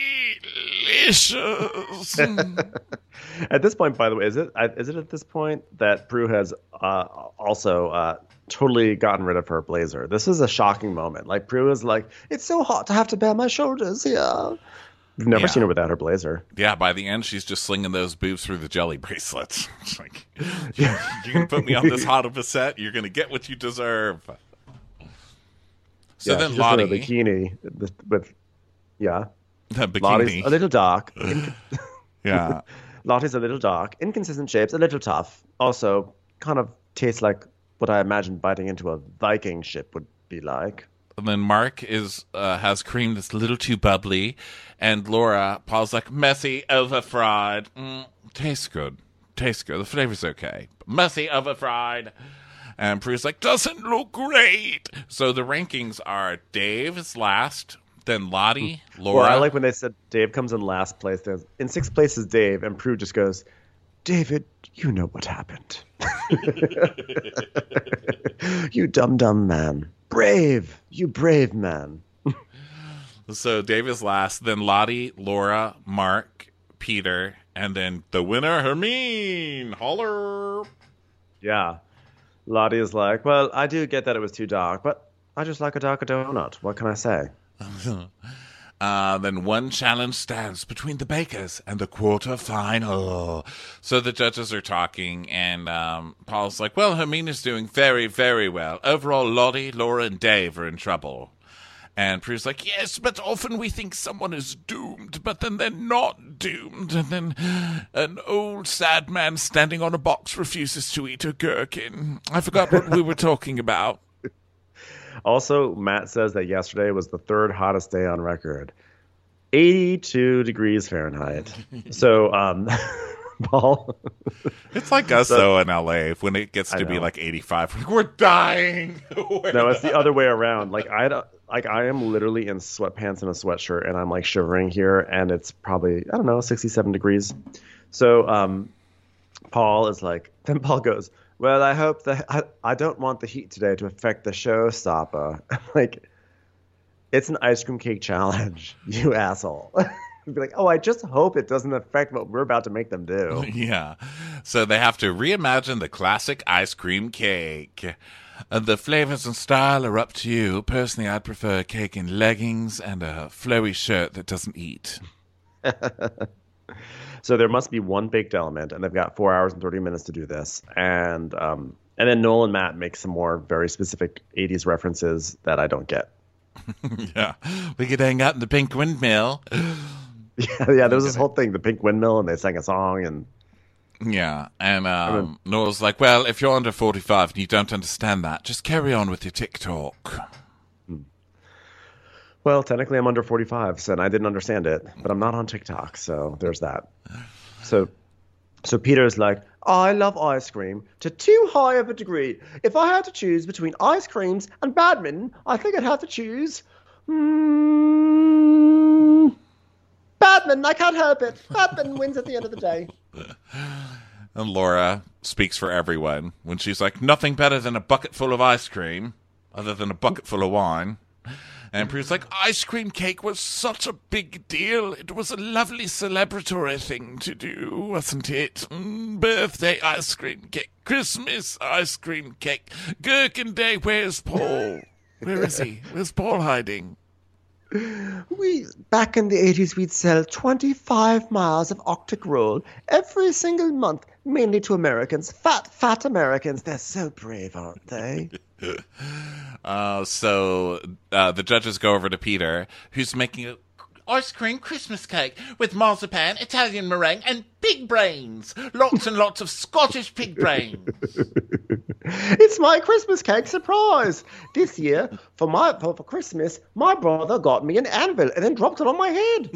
delicious. At this point, by the way, is it is it at this point that Prue has uh, also uh, totally gotten rid of her blazer? This is a shocking moment. Like Prue is like, it's so hot to have to bare my shoulders here. We've never Yeah. seen her without her blazer. Yeah, by the end, she's just slinging those boobs through the jelly bracelets. It's like, you're going to put me on this hot of a set? You're going to get what you deserve. So yeah, then she's just in a Lottie, bikini with, with yeah. the Lottie's bikini. a little dark. Inc- Yeah. Lottie's a little dark, inconsistent shapes, a little tough. Also, kind of tastes like what I imagine biting into a Viking ship would be like. And then Mark is uh, has cream that's a little too bubbly. And Laura, Paul's like, messy, over-fried. Mm, tastes good. Tastes good. The flavor's okay. Messy, over-fried. And Prue's like, doesn't look great. So the rankings are Dave is last, then Lottie, Laura. Well, I like when they said Dave comes in last place. There's, in sixth place is Dave, and Prue just goes, David, you know what happened. You dumb, dumb man. Brave. You brave man. So Dave is last, then Lottie, Laura, Mark, Peter, and then the winner, Hermine. Holler. Yeah. Lottie is like, well, I do get that it was too dark, but I just like a darker donut. What can I say? Uh, then one challenge stands between the bakers and the quarterfinal. So the judges are talking, and um, Paul's like, well, Hermine is doing very, very well. Overall, Lottie, Laura, and Dave are in trouble. And Prue's like, yes, but often we think someone is doomed, but then they're not doomed. And then an old sad man standing on a box refuses to eat a gherkin. I forgot what we were talking about. Also, Matt says that yesterday was the third hottest day on record. eighty-two degrees Fahrenheit. So, um, Paul. It's like us, So- though, in L A. When it gets I to be know. like eighty-five, we're like, we're dying. We're No, it's the other way around. Like I, like I am literally in sweatpants and a sweatshirt, and I'm like shivering here, and it's probably I don't know, sixty-seven degrees. So, um, Paul is like, then Paul goes, well, I hope that I, I don't want the heat today to affect the showstopper. Like, it's an ice cream cake challenge, you asshole. Be like, oh, I just hope it doesn't affect what we're about to make them do. Yeah. So they have to reimagine the classic ice cream cake. Uh, the flavors and style are up to you. Personally, I'd prefer a cake in leggings and a flowy shirt that doesn't eat. So there must be one baked element, and they've got four hours and thirty minutes to do this. And um, and then Noel and Matt make some more very specific eighties references that I don't get. Yeah, we could hang out in the pink windmill. Yeah, yeah. There was this whole thing, the pink windmill, and they sang a song, and yeah, and um, I mean, Noel's like, well, if you're under forty-five and you don't understand that, just carry on with your TikTok. Well, technically, I'm under forty-five, so and I didn't understand it, but I'm not on TikTok, so there's that. So, so Peter's like, I love ice cream to too high of a degree. If I had to choose between ice creams and badminton, I think I'd have to choose mm, badminton. I can't help it. Badminton wins at the end of the day. And Laura speaks for everyone when she's like, nothing better than a bucket full of ice cream, other than a bucket full of wine. And Prue's like, ice cream cake was such a big deal. It was a lovely celebratory thing to do, wasn't it? Mm, birthday ice cream cake, Christmas ice cream cake, Gherkin Day. Where's Paul? Where is he? Where's Paul hiding? We back in the eighties, we'd sell twenty-five miles of Arctic roll every single month, mainly to Americans. Fat, fat Americans. They're so brave, aren't they? uh, so uh, the judges go over to Peter, who's making a ice cream Christmas cake with marzipan, Italian meringue, and pig brains. Lots and lots of Scottish pig brains. It's my Christmas cake surprise. This year, for my for, for Christmas, my brother got me an anvil and then dropped it on my head.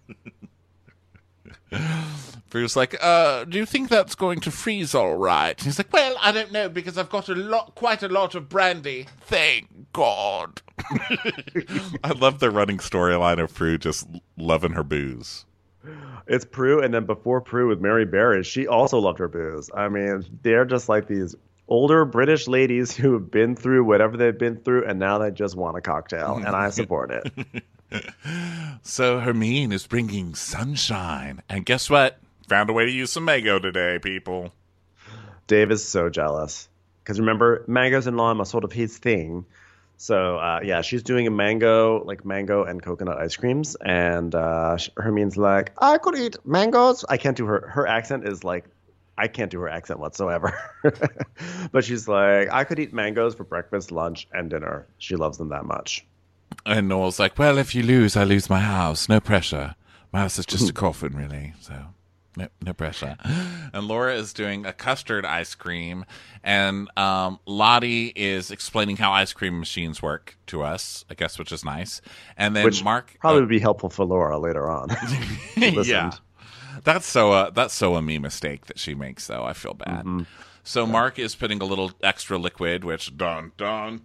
Bruce like, uh, do you think that's going to freeze all right? He's like, well, I don't know, because I've got a lot, quite a lot of brandy. Thank God. I love the running storyline of Prue just loving her booze. It's Prue, and then before Prue with Mary Berry, she also loved her booze. I mean, they're just like these older British ladies who have been through whatever they've been through, and now they just want a cocktail, and I support it. So Hermine is bringing sunshine, and guess what? Found a way to use some mango today, people. Dave is so jealous because remember, mangoes and lime are sort of his thing. So uh, yeah, she's doing a mango, like mango and coconut ice creams, and uh, Hermine's like, I could eat mangoes. I can't do her. Her accent is like, I can't do her accent whatsoever. But she's like, I could eat mangoes for breakfast, lunch, and dinner. She loves them that much. And Noel's like, well, if you lose, I lose my house. No pressure. My house is just a coffin, really. So no, no pressure. And Laura is doing a custard ice cream. And um, Lottie is explaining how ice cream machines work to us, I guess, which is nice. And then which Mark probably uh, would be helpful for Laura later on. Yeah. That's so uh, that's so a me mistake that she makes, though. I feel bad. Mm-hmm. So Mark is putting a little extra liquid, which dun dun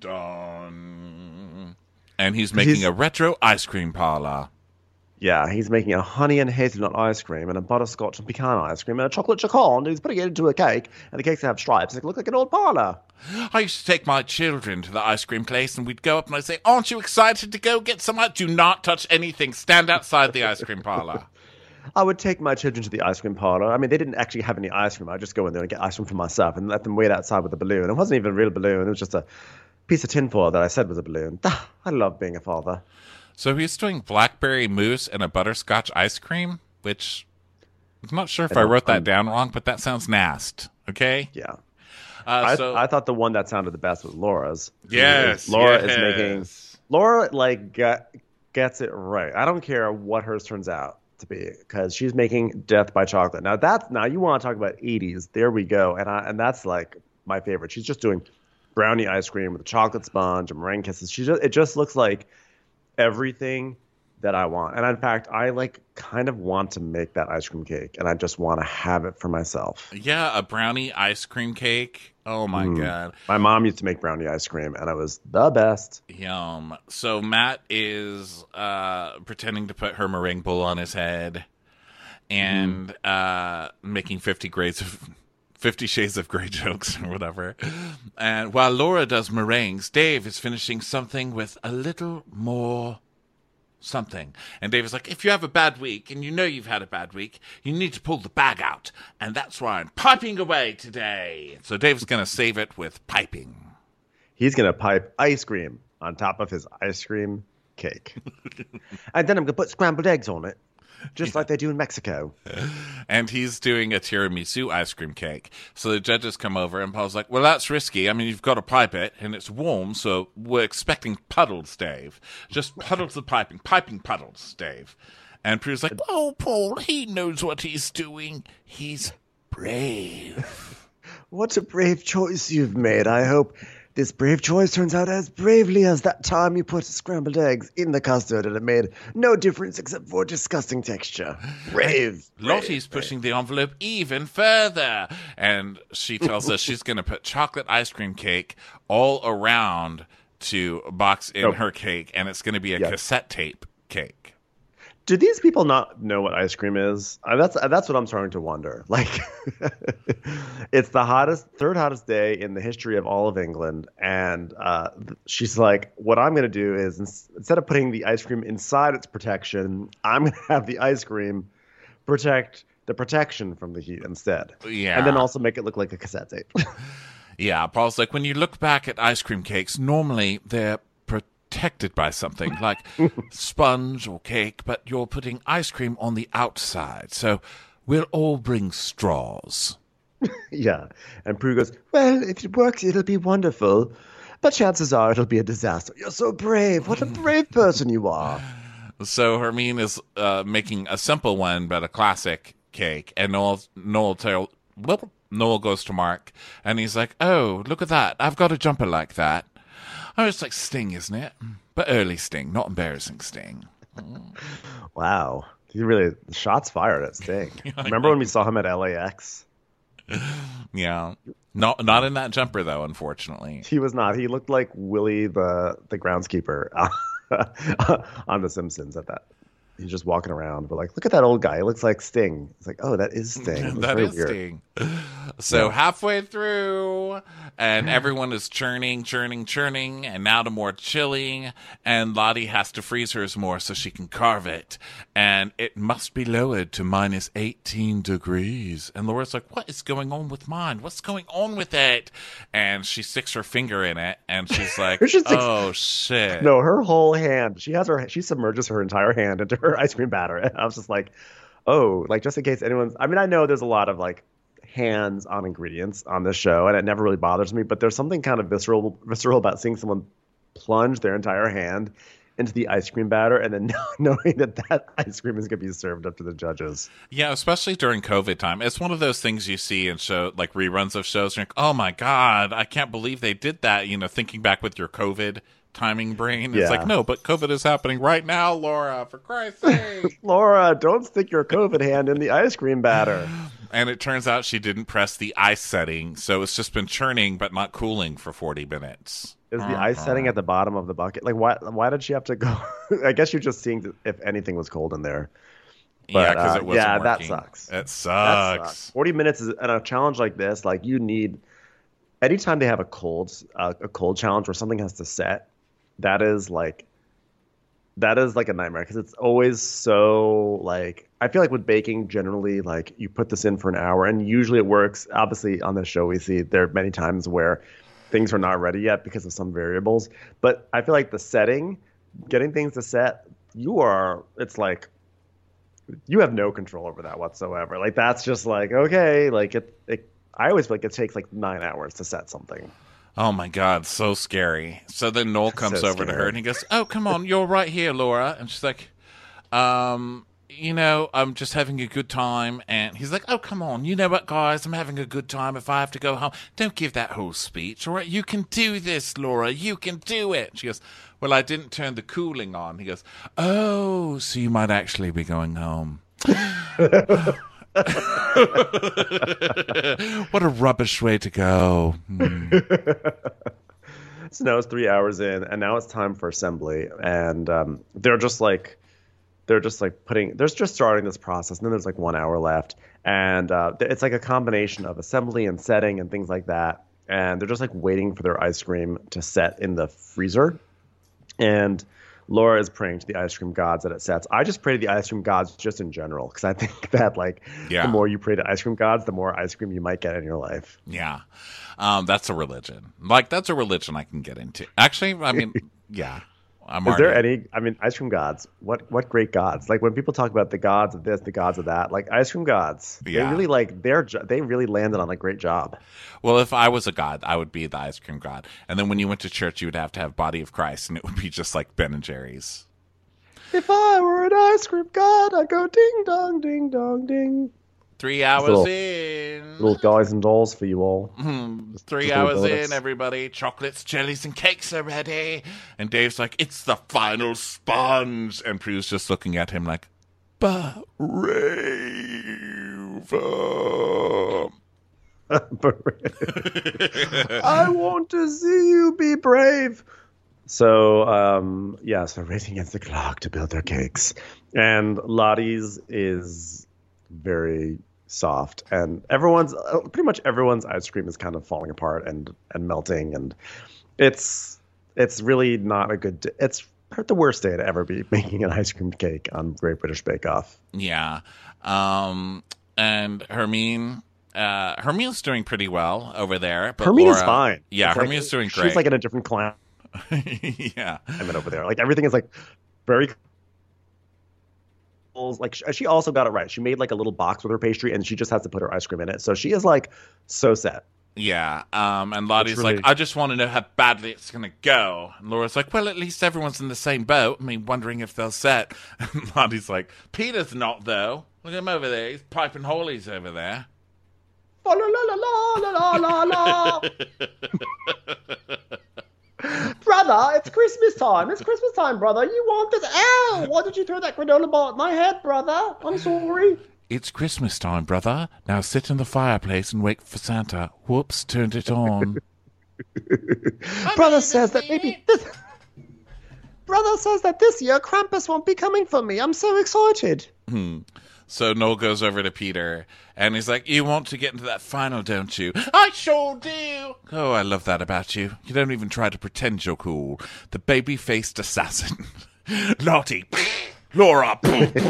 dun. And he's making he's, a retro ice cream parlor. Yeah, he's making a honey and hazelnut ice cream and a butterscotch and pecan ice cream and a chocolate chiffon. And he's putting it into a cake, and the cakes have stripes. It looks like an old parlor. I used to take my children to the ice cream place, and we'd go up and I'd say, aren't you excited to go get some? Do not touch anything. Stand outside the ice cream parlor. I would take my children to the ice cream parlor. I mean, they didn't actually have any ice cream. I'd just go in there and get ice cream for myself and let them wait outside with a balloon. It wasn't even a real balloon. It was just a piece of tinfoil that I said was a balloon. I love being a father. So he's doing blackberry mousse and a butterscotch ice cream, which I'm not sure if I, I wrote that um, down wrong, but that sounds nasty. Okay? Yeah. Uh, I, so, I thought the one that sounded the best was Laura's. Yes. Laura yes. is making. Laura like get, gets it right. I don't care what hers turns out to be because she's making death by chocolate. Now that's now you want to talk about eighties. There we go. And I, and that's like my favorite. She's just doing brownie ice cream with a chocolate sponge and meringue kisses. She just it just looks like everything that I want. And in fact, I like kind of want to make that ice cream cake and I just want to have it for myself. Yeah, a brownie ice cream cake. Oh my mm. God. My mom used to make brownie ice cream and it was the best. Yum. So Matt is uh, pretending to put her meringue bowl on his head and mm. uh, making fifty grades of Fifty Shades of Grey jokes or whatever. And while Laura does meringues, Dave is finishing something with a little more something. And Dave is like, if you have a bad week, and you know you've had a bad week, you need to pull the bag out. And that's why I'm piping away today. So Dave's going to save it with piping. He's going to pipe ice cream on top of his ice cream cake. And then I'm going to put scrambled eggs on it, just Yeah. like they do in Mexico. And he's doing a tiramisu ice cream cake. So the judges come over, and Paul's like, well, that's risky. I mean, you've got to pipe it, and it's warm, so we're expecting puddles, Dave. Just puddles of piping. Piping puddles, Dave. And Prue's like, oh, Paul, he knows what he's doing. He's brave. What a brave choice you've made. I hope this brave choice turns out as bravely as that time you put scrambled eggs in the custard and it made no difference except for disgusting texture. Brave. Lottie's brave, pushing the envelope even further. And she tells us she's going to put chocolate ice cream cake all around to box in Nope. her cake, and it's going to be a Yeah. cassette tape cake. Do these people not know what ice cream is? Uh, that's uh, that's what I'm starting to wonder. Like, it's the hottest, third hottest day in the history of all of England, and uh, th- she's like, "What I'm going to do is ins- instead of putting the ice cream inside its protection, I'm going to have the ice cream protect the protection from the heat instead, Yeah. and then also make it look like a cassette tape." Yeah, Paul's like, when you look back at ice cream cakes, normally they're protected by something like sponge or cake, but you're putting ice cream on the outside, so we'll all bring straws. Yeah, and Prue goes, "Well, if it works, it'll be wonderful, but chances are it'll be a disaster." You're so brave. What a brave person you are. So Hermine is uh, making a simple one, but a classic cake, and Noel Noel tell, well, Noel goes to Mark, and he's like, "Oh, look at that! I've got a jumper like that." Oh, it's like Sting, isn't it? But early Sting, not embarrassing Sting. Wow. He really, shots fired at Sting. I Remember when we saw him at L A X? Yeah, not not in that jumper though, unfortunately. He was not. He looked like Willie the, the groundskeeper on The Simpsons at that. He's just walking around. But like, look at that old guy. He looks like Sting. It's like, oh, that is Sting. It's That very is weird. Sting. So Yeah. halfway through, and everyone is churning, churning, churning, and now to more chilling, and Lottie has to freeze hers more so she can carve it, and it must be lowered to minus eighteen degrees. And Laura's like, what is going on with mine? What's going on with it? And she sticks her finger in it, and she's like, She sticks- oh, shit. No, her whole hand. She has her. She submerges her entire hand into her ice cream batter. And I was just like, oh, like just in case anyone's. I mean, I know there's a lot of like hands-on ingredients on this show, and it never really bothers me. But there's something kind of visceral, visceral about seeing someone plunge their entire hand into the ice cream batter and then knowing that that ice cream is going to be served up to the judges. Yeah, especially during COVID time. It's one of those things you see in show like reruns of shows. And you're like, oh my God, I can't believe they did that. You know, thinking back with your COVID timing brain. It's Yeah. like, no, but COVID is happening right now, Laura, for Christ's sake. Laura, don't stick your COVID hand in the ice cream batter. And it turns out she didn't press the ice setting, so it's just been churning but not cooling for forty minutes. Is the ice setting at the bottom of the bucket? Like, why? Why did she have to go? I guess you're just seeing if anything was cold in there. Yeah, But, because uh, it wasn't yeah, that working. sucks. It That sucks. sucks. Forty minutes is in a challenge like this. Like, you need anytime they have a cold uh, a cold challenge where something has to set. That is like that is like a nightmare because it's always so like I feel like with baking generally like you put this in for an hour and usually it works. Obviously on this show we see there are many times where things are not ready yet because of some variables. But I feel like the setting, getting things to set, you are it's like you have no control over that whatsoever. Like that's just like okay, like it. it I always feel like it takes like nine hours to set something. Oh my God, so scary. So then Noel comes So over to her scary. and he goes, oh, come on, you're right here, Laura. And she's like, um, you know, I'm just having a good time. And he's like, oh, come on, you know what, guys, I'm having a good time. If I have to go home, don't give that whole speech, all right? You can do this, Laura. You can do it. She goes, well, I didn't turn the cooling on. He goes, oh, so you might actually be going home. What a rubbish way to go. Hmm. So now it's three hours in, and now it's time for assembly, and um, they're just like, they're just like putting, they're just starting this process, and then there's like one hour left, and uh, it's like a combination of assembly and setting and things like that, and they're just like waiting for their ice cream to set in the freezer, and Laura is praying to the ice cream gods that it sets. I just pray to the ice cream gods just in general because I think that like Yeah. the more you pray to ice cream gods, the more ice cream you might get in your life. Yeah. Um, that's a religion. Like, that's a religion I can get into. Actually, I mean, yeah. I'm Is already. there any? I mean, ice cream gods. What what great gods? Like when people talk about the gods of this, the gods of that. Like ice cream gods. They Yeah. really like their. jo- They really landed on a great job. Well, if I was a god, I would be the ice cream god. And then when you went to church, you would have to have Body of Christ, and it would be just like Ben and Jerry's. If I were an ice cream god, I'd go ding dong, ding dong, ding. Three hours Little- in. Little guys and dolls for you all. Hmm, Three just little hours donuts. in, everybody. Chocolates, jellies, and cakes are ready. And Dave's like, it's the final sponge. And Prue's just looking at him like, brave. I want to see you be brave. So, um, yeah, so racing against the clock to build their cakes. And Lottie's is very soft. And everyone's, uh, pretty much everyone's ice cream is kind of falling apart and, and melting. And it's, it's really not a good, d- it's the worst day to ever be making an ice cream cake on Great British Bake Off. Yeah. Um, and Hermine, uh, Hermine's doing pretty well over there. But Hermine is Laura- fine. Yeah, It's like- Hermine's doing great. She's like in a different climate yeah. over there. Like everything is like very like sh- she also got it right. She made like a little box with her pastry and she just has to put her ice cream in it. So she is like so set. Yeah, um, and Lottie's really- like, I just want to know how badly it's going to go. And Laura's like, well, at least everyone's in the same boat. I mean, wondering if they'll set. And Lottie's like, Peter's not, though. Look at him over there. He's piping holies over there. La la la la la la la la. Brother, it's Christmas time. It's Christmas time, brother. You want this? Ow! Why did you throw that granola bar at my head, brother? I'm sorry. It's Christmas time, brother. Now sit in the fireplace and wait for Santa. Whoops, turned it on. Brother says that maybe this. Brother says that this year Krampus won't be coming for me. I'm so excited. So Noel goes over to Peter, and he's like, you want to get into that final, don't you? I sure do. Oh, I love that about you. You don't even try to pretend you're cool. The baby-faced assassin. Lottie. Laura.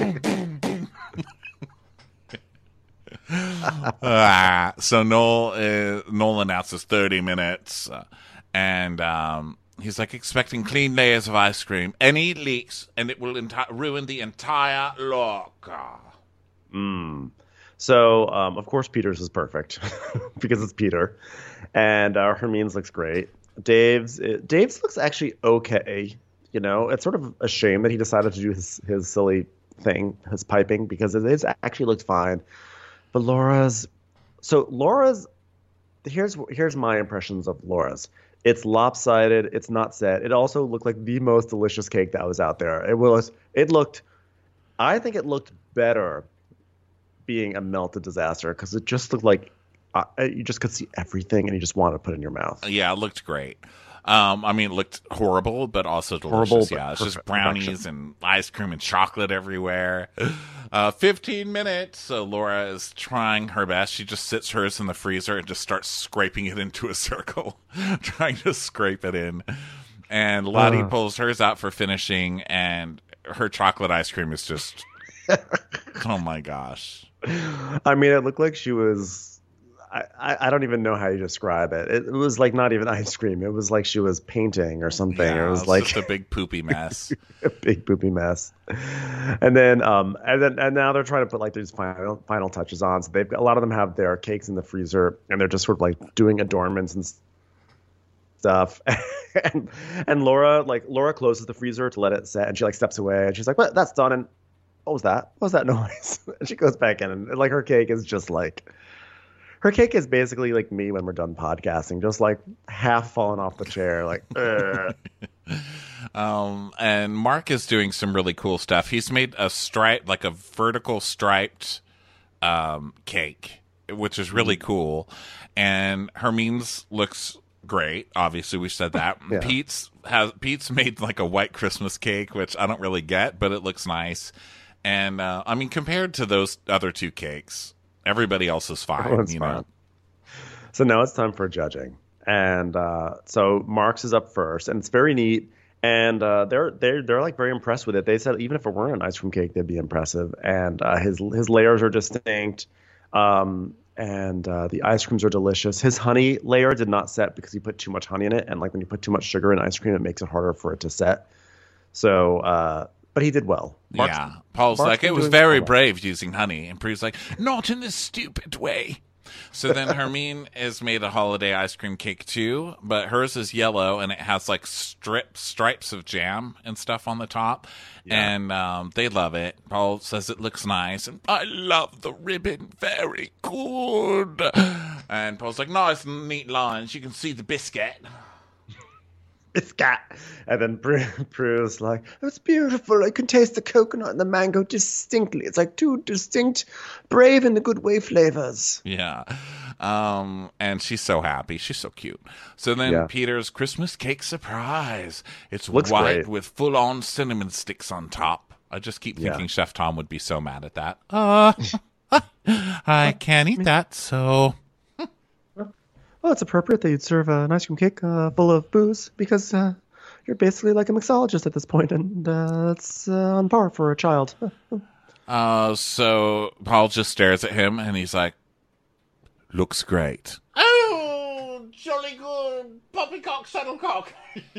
ah, so Noel, uh, Noel announces thirty minutes, uh, and um, he's like expecting clean layers of ice cream. Any leaks, and it will enti- ruin the entire look. Mm. So, um, of course, Peter's is perfect because it's Peter, and uh, Hermine's looks great. Dave's it, Dave's looks actually okay. You know, it's sort of a shame that he decided to do his his silly thing, his piping, because it is actually looked fine. But Laura's, so Laura's, here's here's my impressions of Laura's. It's lopsided. It's not set. It also looked like the most delicious cake that was out there. It was. It looked. I think it looked better being a melted disaster because it just looked like uh, you just could see everything and you just wanted to put it in your mouth. Yeah, it looked great. Um, I mean, it looked horrible, but also delicious. Horrible, but yeah, it's just perfect- brownies perfection. and ice cream and chocolate everywhere. Uh, fifteen minutes. So Laura is trying her best. She just sits hers in the freezer and just starts scraping it into a circle, trying to scrape it in. And Lottie Uh. pulls hers out for finishing, and her chocolate ice cream is just, oh my gosh. I mean, it looked like she was. I, I, I don't even know how you describe it. it. It was like not even ice cream. It was like she was painting or something. Yeah, it was it's like just a big poopy mess. a big poopy mess. And then um and then and now they're trying to put like these final final touches on. So they've got, a lot of them have their cakes in the freezer and they're just sort of like doing adornments and stuff. and and Laura like Laura closes the freezer to let it set and she like steps away and she's like, "What? That's done." And what was that? What was that noise? And she goes back in and like her cake is just like her cake is basically like me when we're done podcasting, just like half falling off the chair, like. Ugh. Um, and Mark is doing some really cool stuff. He's made a stripe, like a vertical striped um, cake, which is really cool. And Hermine's looks great. Obviously, we said that. Yeah. Pete's has Pete's made like a white Christmas cake, which I don't really get, but it looks nice. And uh, I mean, compared to those other two cakes, everybody else is fine. Everyone's you fine. know. So now it's time for judging, and uh, so Mark's is up first, and it's very neat. And uh, they're they're they're like very impressed with it. They said even if it weren't an ice cream cake, they'd be impressive. And uh, his his layers are distinct, um, and uh, the ice creams are delicious. His honey layer did not set because he put too much honey in it, and like when you put too much sugar in ice cream, it makes it harder for it to set. So, uh, but he did well. Mark's, yeah. Paul's Mark's like, been it was doing very well. brave using honey. And Prue's like, not in this stupid way. So then Hermine has made a holiday ice cream cake too, but hers is yellow and it has like strip stripes of jam and stuff on the top. Yeah. And um, they love it. Paul says it looks nice. And I love the ribbon. Very good. And Paul's like, nice neat lines. You can see the biscuit. Biscuit. And then Prue, Prue's like, it's beautiful. I can taste the coconut and the mango distinctly. It's like two distinct, brave in the good way flavors. Yeah. Um, and she's so happy. She's so cute. So then Yeah. Peter's Christmas cake surprise. It's Looks white great. with full-on cinnamon sticks on top. I just keep Yeah. thinking Chef Tom would be so mad at that. Uh, I can't eat that, so... Well, it's appropriate that you'd serve an ice cream cake uh, full of booze because uh, you're basically like a mixologist at this point, and uh, it's uh, on par for a child. Uh, so Paul just stares at him, and he's like, looks great. Oh, jolly good. Poppycock, shuttlecock.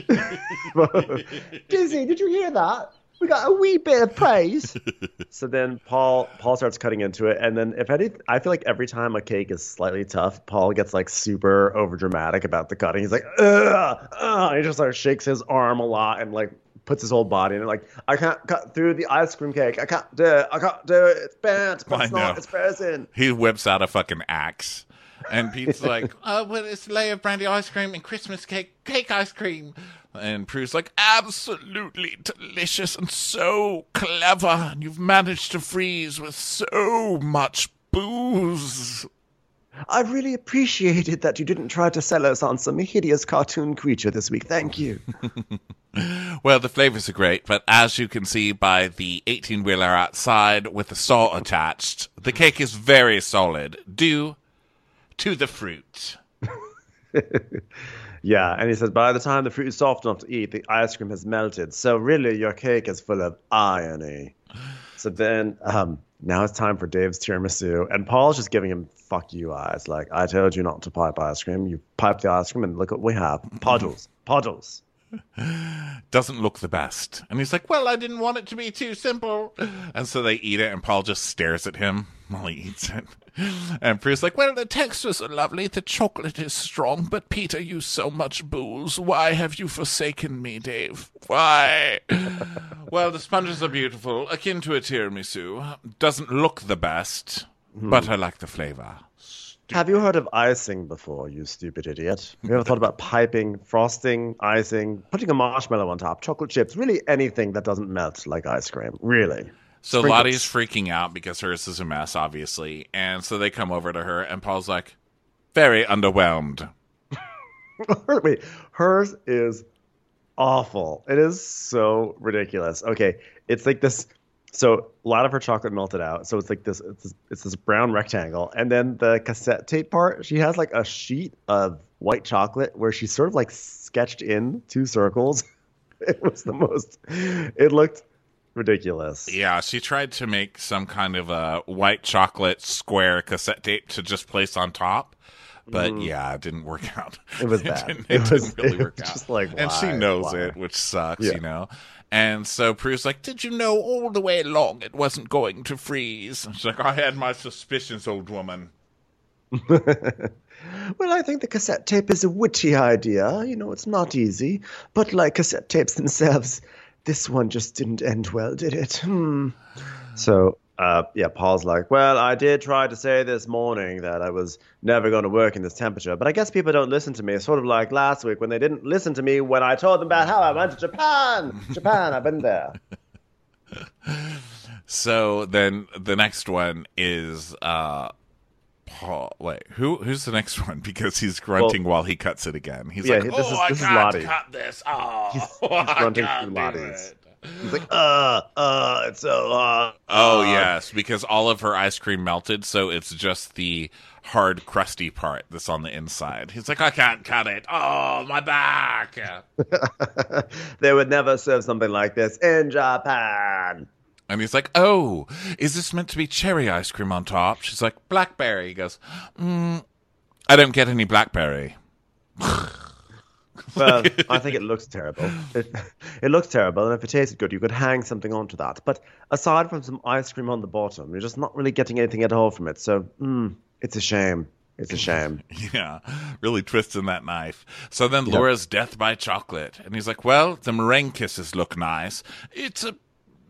Dizzy, did you hear that? We got a wee bit of praise. So then Paul Paul starts cutting into it, and then if any, I feel like every time a cake is slightly tough, Paul gets like super over dramatic about the cutting. He's like, ugh, ugh. He just like shakes his arm a lot and like puts his whole body in it. Like, I can't cut through the ice cream cake. I can't do it. I can't do it. It's bent, but I it's know. not. It's frozen. He whips out a fucking axe. And Pete's like, oh, well, it's a layer of brandy ice cream and Christmas cake, cake ice cream. And Prue's like, absolutely delicious and so clever. And you've managed to freeze with so much booze. I really appreciated that you didn't try to sell us on some hideous cartoon creature this week. Thank you. Well, the flavors are great, but as you can see by the eighteen-wheeler outside with the saw attached, the cake is very solid, due to the fruit. Yeah, and he says, by the time the fruit is soft enough to eat, the ice cream has melted. So really, your cake is full of irony. So then, um, now it's time for Dave's tiramisu, and Paul's just giving him fuck you eyes. Like, I told you not to pipe ice cream. You piped the ice cream, and look what we have. Puddles. Puddles. Doesn't look the best. And he's like, well, I didn't want it to be too simple. And so they eat it, and Paul just stares at him while he eats it. And Prue's like, well, the textures are lovely, the chocolate is strong, but Peter used so much booze. Why have you forsaken me, Dave? Why? Well, the sponges are beautiful, akin to a tiramisu. Doesn't look the best, but I like the flavor. Have you heard of icing before, you stupid idiot? Have you ever thought about piping, frosting, icing, putting a marshmallow on top, chocolate chips, really anything that doesn't melt like ice cream? Really? So Sprinkles. Lottie's freaking out because hers is a mess, obviously. And so they come over to her, and Paul's like, very underwhelmed. Wait, hers is awful. It is so ridiculous. Okay, it's like this. So a lot of her chocolate melted out. So it's like this. It's this, it's this brown rectangle, and then the cassette tape part. She has like a sheet of white chocolate where she sort of like sketched in two circles. It was the most. It looked ridiculous. Yeah, she tried to make some kind of a white chocolate square cassette tape to just place on top. But yeah, it didn't work out. It was It bad. didn't, It it was- didn't really it work was out. just like, and she why? knows Why? it, which sucks, Yeah. you know. And so Prue's like, did you know all the way along it wasn't going to freeze? And she's like, I had my suspicions, old woman. Well, I think the cassette tape is a witty idea. You know, it's not easy. But like cassette tapes themselves, this one just didn't end well, did it? Hmm. So, uh, yeah, Paul's like, well, I did try to say this morning that I was never going to work in this temperature, but I guess people don't listen to me. It's sort of like last week when they didn't listen to me when I told them about how I went to Japan. Japan, I've been there. So then the next one is uh Paul. Wait, who who's the next one? Because he's grunting while he cuts it again. He's Yeah, like, this oh, is I this is can't Lottie. cut this. Oh, He's, he's I grunting can't through do Lottie's. it. He's like, uh, uh, it's so hot. Oh uh." yes, because all of her ice cream melted, so it's just the hard, crusty part that's on the inside. He's like, I can't cut it. Oh, my back. They would never serve something like this in Japan. And he's like, oh, is this meant to be cherry ice cream on top? She's like, blackberry. He goes, mm, I don't get any blackberry. Well, I think it looks terrible. It, it looks terrible, and if it tasted good, you could hang something onto that. But aside from some ice cream on the bottom, you're just not really getting anything at all from it. So, mm, it's a shame. It's a shame. Yeah, really twisting that knife. So then Laura's death by chocolate. And he's like, well, the meringue kisses look nice. It's a...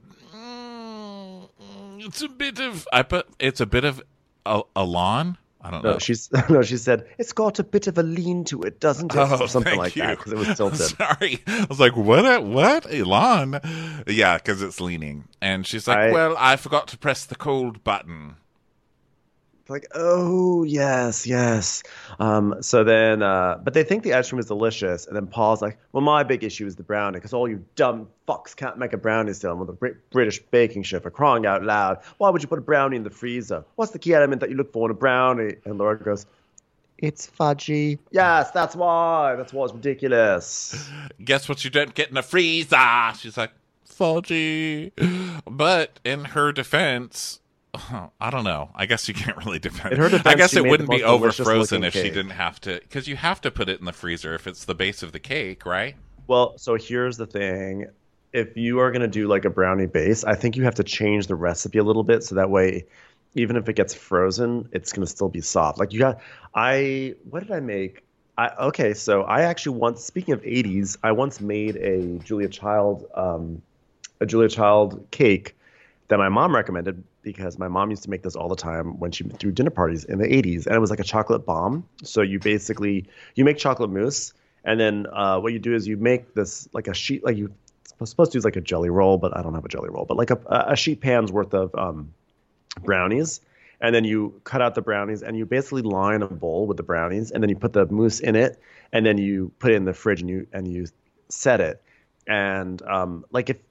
Mm, it's a bit of... I put, it's a bit of a, a lawn? I don't No, know. she's no. She said it's got a bit of a lean to it, doesn't it, Oh, or something thank like you. that, because it was tilted. Sorry. I was like, what? What? Elon? Yeah, because it's leaning. And she's like, I- well, I forgot to press the cold button. Like, oh yes, yes. Um, so then, uh, but they think the ice cream is delicious, and then Paul's like, well, my big issue is the brownie, because all you dumb fucks can't make a brownie still with a Brit- British baking chef for crying out loud. Why would you put a brownie in the freezer? What's the key element that you look for in a brownie? And Laura goes, it's fudgy. Yes, that's why. That's why it's ridiculous. Guess what you don't get in a freezer? She's like, fudgy. But in her defense, I don't know. I guess you can't really defend In her it. defense, I guess she it made wouldn't the be most over delicious frozen looking if she cake. didn't have to, because you have to put it in the freezer if it's the base of the cake, right? Well, so here's the thing. If you are going to do like a brownie base, I think you have to change the recipe a little bit so that way, even if it gets frozen, it's going to still be soft. Like you got, I, what did I make? I, okay, so I actually once, speaking of eighties, I once made a Julia Child, um, a Julia Child cake that my mom recommended because my mom used to make this all the time when she threw dinner parties in the eighties, and it was like a chocolate bomb. So you basically you make chocolate mousse, and then uh, what you do is you make this like a sheet, like you supposed to use like a jelly roll, but I don't have a jelly roll, but like a, a sheet pan's worth of um, brownies, and then you cut out the brownies and you basically line a bowl with the brownies, and then you put the mousse in it, and then you put it in the fridge and you and you set it, and um, like if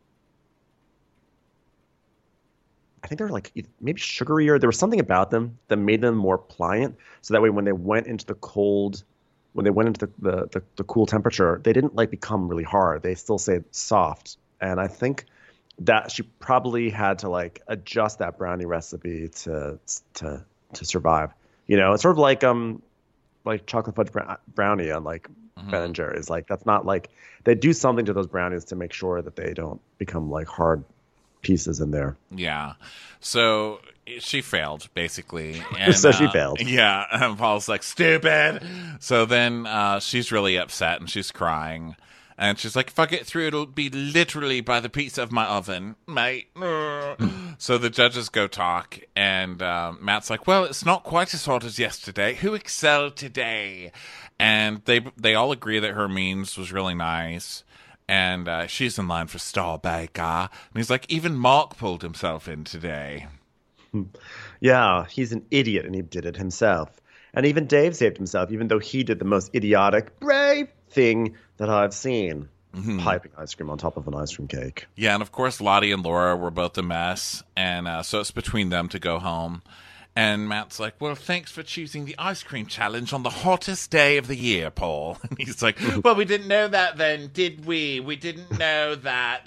I think they're like maybe sugarier. There was something about them that made them more pliant, so that way when they went into the cold, when they went into the, the, the, the cool temperature, they didn't like become really hard. They still stayed soft. And I think that she probably had to like adjust that brownie recipe to to to survive. You know, it's sort of like um like chocolate fudge brown- brownie on like Mhm. Ben and Jerry's. Like that's not like they do something to those brownies to make sure that they don't become like hard pieces in there. Yeah. So she failed, basically. And, So she uh, failed. Yeah. And Paul's like, stupid. So then uh, she's really upset and she's crying. And she's like, if I get through, it'll be literally by the pizza of my oven, mate. So the judges go talk. And uh, Matt's like, well, it's not quite as hot as yesterday. Who excelled today? And they they all agree that her means was really nice. And uh, she's in line for Star Baker. And he's like, even Mark pulled himself in today. Yeah, he's an idiot and he did it himself. And even Dave saved himself, even though he did the most idiotic, brave thing that I've seen. Mm-hmm. Piping ice cream on top of an ice cream cake. Yeah, and of course, Lottie and Laura were both a mess. And uh, so it's between them to go home. And Matt's like, well, thanks for choosing the ice cream challenge on the hottest day of the year, Paul. And he's like, well, we didn't know that then, did we? We didn't know that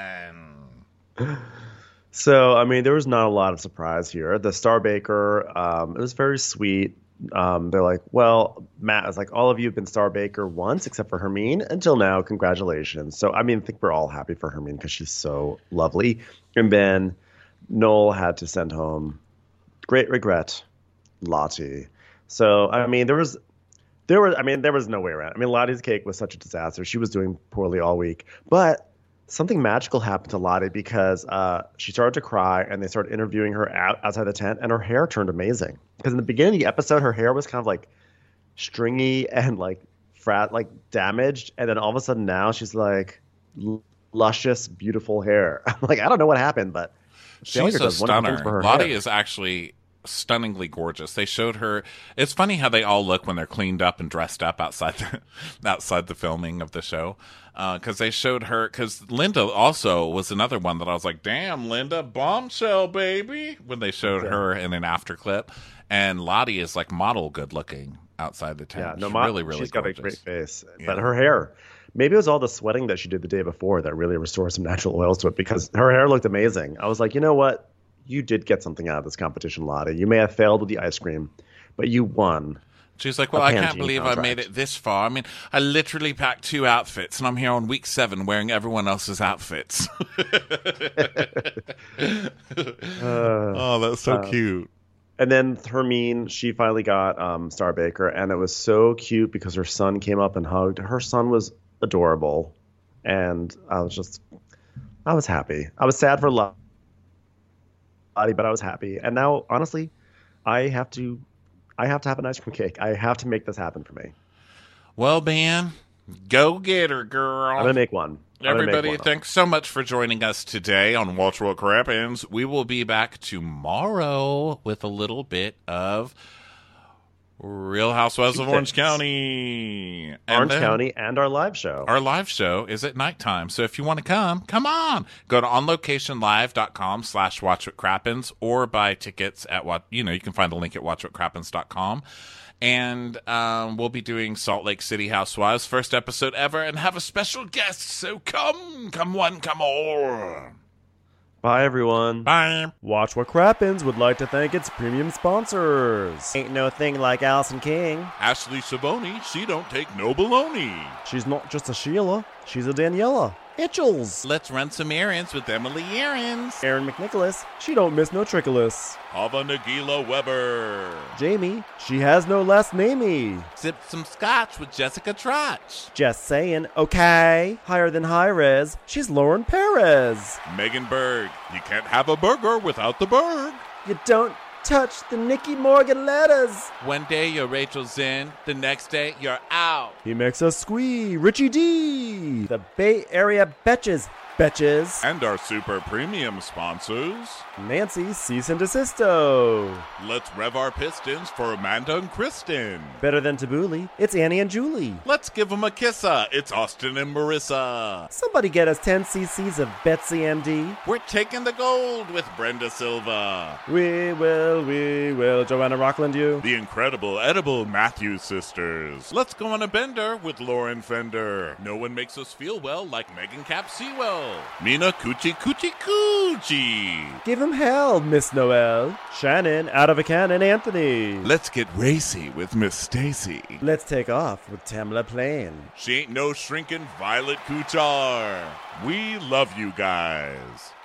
then. So, I mean, there was not a lot of surprise here. The Star Baker, um, it was very sweet. Um, they're like, well, Matt is like, all of you have been Star Baker once, except for Hermine. Until now, congratulations. So, I mean, I think we're all happy for Hermine because she's so lovely. And then Noel had to send home, great regret, Lottie. So, I mean, there was, there was, I mean, there was no way around. I mean, Lottie's cake was such a disaster. She was doing poorly all week, but something magical happened to Lottie because uh, she started to cry, and they started interviewing her out, outside the tent, and her hair turned amazing. Because in the beginning of the episode, her hair was kind of like stringy and like frat, like damaged, and then all of a sudden now she's like l- luscious, beautiful hair. I'm like, I don't know what happened, but She's a does wonderful things stunner. for her Lottie hair. is actually stunningly gorgeous. They showed her. It's funny how they all look when they're cleaned up and dressed up outside the outside the filming of the show, because uh, they showed her. Because Linda also was another one that I was like, "Damn, Linda, bombshell, baby!" When they showed Yeah. her in an after clip, and Lottie is like model good looking outside the tent. Yeah, no, She's Ma- really, really she's gorgeous. got a great face. Yeah. But her hair, maybe it was all the sweating that she did the day before that really restored some natural oils to it because her hair looked amazing. I was like, you know what? You did get something out of this competition, Lottie. You may have failed with the ice cream, but you won. She's like, well, A I can't Pantene believe contract. I made it this far. I mean, I literally packed two outfits, and I'm here on week seven wearing everyone else's outfits. oh, that's so uh, cute. And then Hermine, she finally got um, Star Baker, and it was so cute because her son came up and hugged. Her son was adorable, and I was just, I was happy. I was sad for Lottie, but I was happy. And now, honestly, I have to, I have to have an ice cream cake. I have to make this happen for me. Well, Ben, go get her, girl. I'm gonna make one. I'm gonna make Everybody, one. thanks so much for joining us today on Watch What Crappens. We will be back tomorrow with a little bit of Real Housewives of Orange County. And Orange then County, and our live show. Our live show is at nighttime. So if you want to come, come on. Go to onlocationlive.com slash watch what crappens or buy tickets at what, you know, you can find the link at watch what crappens dot com. And um, we'll be doing Salt Lake City Housewives, first episode ever, and have a special guest. So come, come one, come all. Bye, everyone. Bye. Watch What Crappens would like to thank its premium sponsors. Ain't no thing like Allison King. Ashley Savoni, she don't take no baloney. She's not just a Sheila, she's a Daniela. Itchels. Let's run some errands with Emily Errands. Aaron McNicholas, she don't miss no trickolas. Hava Nagila Weber. Jamie, she has no last namey. Sip some scotch with Jessica Trotch. Just saying, okay. Higher than high res, she's Lauren Perez. Megan Berg. You can't have a burger without the Berg. You don't touch the Nikki Morgan letters. One day you're Rachel Zinn, the next day you're out. He makes us squee, Richie D. The Bay Area Betches, Betches. And our super premium sponsors. Nancy, cease and desisto. Let's rev our pistons for Amanda and Kristen. Better than Tabbouleh, it's Annie and Julie. Let's give them a kissa. It's Austin and Marissa. Somebody get us ten cc's of Betsy M D. We're taking the gold with Brenda Silva. We will, we will. Joanna Rockland, you. The incredible edible Matthews sisters. Let's go on a bender with Lauren Fender. No one makes us feel well like Megan Cap Sewell. Mina Coochie Coochie Coochie. Give him hell, Miss Noel. Shannon, out of a cannon, Anthony. Let's get racy with Miss Stacy. Let's take off with Tamla Plain. She ain't no shrinking Violet Kuchar. We love you guys.